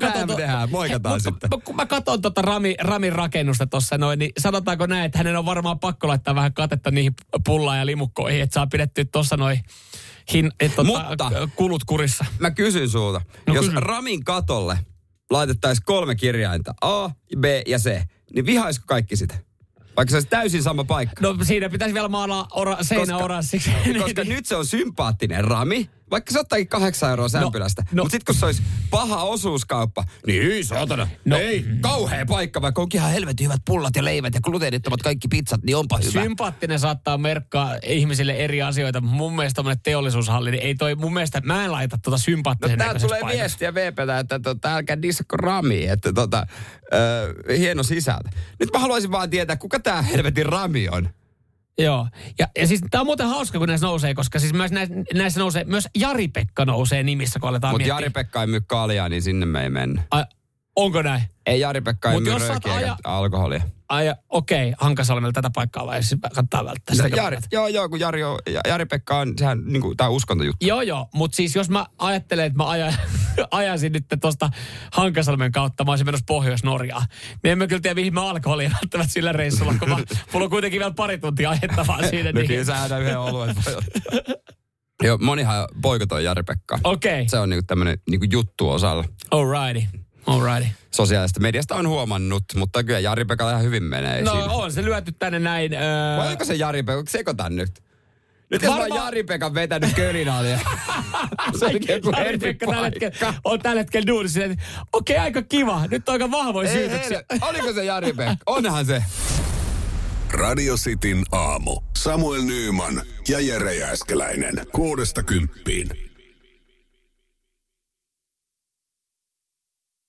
katson tuota Ramin rakennusta tuossa noin, niin sanotaanko näin, että hänen on varmaan pakko laittaa vähän katetta niihin pullaan ja limukkoihin, että saa pidettyä tuossa noin mutta kulut kurissa. Mä kysyn sulta, jos Ramin katolle laitettaisiin 3 kirjainta, A, B ja C, niin vihaisiko kaikki sitä? Vaikka se olisi täysin sama paikka. No siinä pitäisi vielä maalaa seinä oranssiksi. Koska nyt se on sympaattinen Rami, vaikka se ottaakin 8 € sämpylästä. No. Mutta sitten kun se olisi paha osuuskauppa, niin saatana, ei, kauhea paikka, vaikka onkin ihan helvetin hyvät pullat ja leivät ja gluteenittomat kaikki pizzat, niin onpa hyvä. Sympaattinen saattaa merkkaa ihmisille eri asioita. Mun mielestä tommoinen teollisuushalli, niin ei toi mun mielestä, mä en laita sympaattisen näköisessä paikassa. Tulee viestiä VP:ltä, että älkää dissakko Rami, että hieno sisältö. Nyt mä haluaisin vaan tietää, kuka tää helvetin Rami on. Joo. Ja siis tää on muuten hauska, kun näissä nousee, koska siis myös näissä nousee, myös Jari-Pekka nousee nimissä, kun aletaan miettiä. Mutta Jari-Pekka ei myy kaljaa, niin sinne me ei mennä. Onko näin? Ei Jari-Pekka ei myy röökiä eikä alkoholia. Okei, Hankasalmella tätä paikkaa vai siis kannattaa välttää sitä. Joo, kun Jari-Pekka on, sehän niinku, tää uskontojuttu. Joo, mutta siis jos mä ajattelen, että mä ajasin nyt tosta Hankasalmen kautta, mä olisin menossa Pohjois-Norjaan, niin en mä kyllä tiedä, mihin mä alkoholia välttämättä sillä reissulla, kun mulla on kuitenkin vielä pari tuntia ajettavaa siinä. No kyllä sä yhden oluen voi ottaa. Joo, monihan boikotoi Jari-Pekkaa. Okei. Se on niinku tämmönen niinku juttu osalla. Alrighty. Sosiaalista mediasta on huomannut, mutta kyllä Jari-Pekalla ihan hyvin menee. No siinä on se lyöty tänne näin. Vai oliko se Jari-Pekka? Sekoitan nyt. Nyt jos mä oon Jari-Pekan vetänyt kölinaalia. Se on joku Jari-Pekka on tällä hetkellä duunissa. Okei, aika kiva. Nyt on aika vahvoja syytöksiä. Oliko se Jari-Pekka? Onhan se. Radio Cityn aamu. Samuel Nyyman ja Jere Jääskeläinen. 6–10.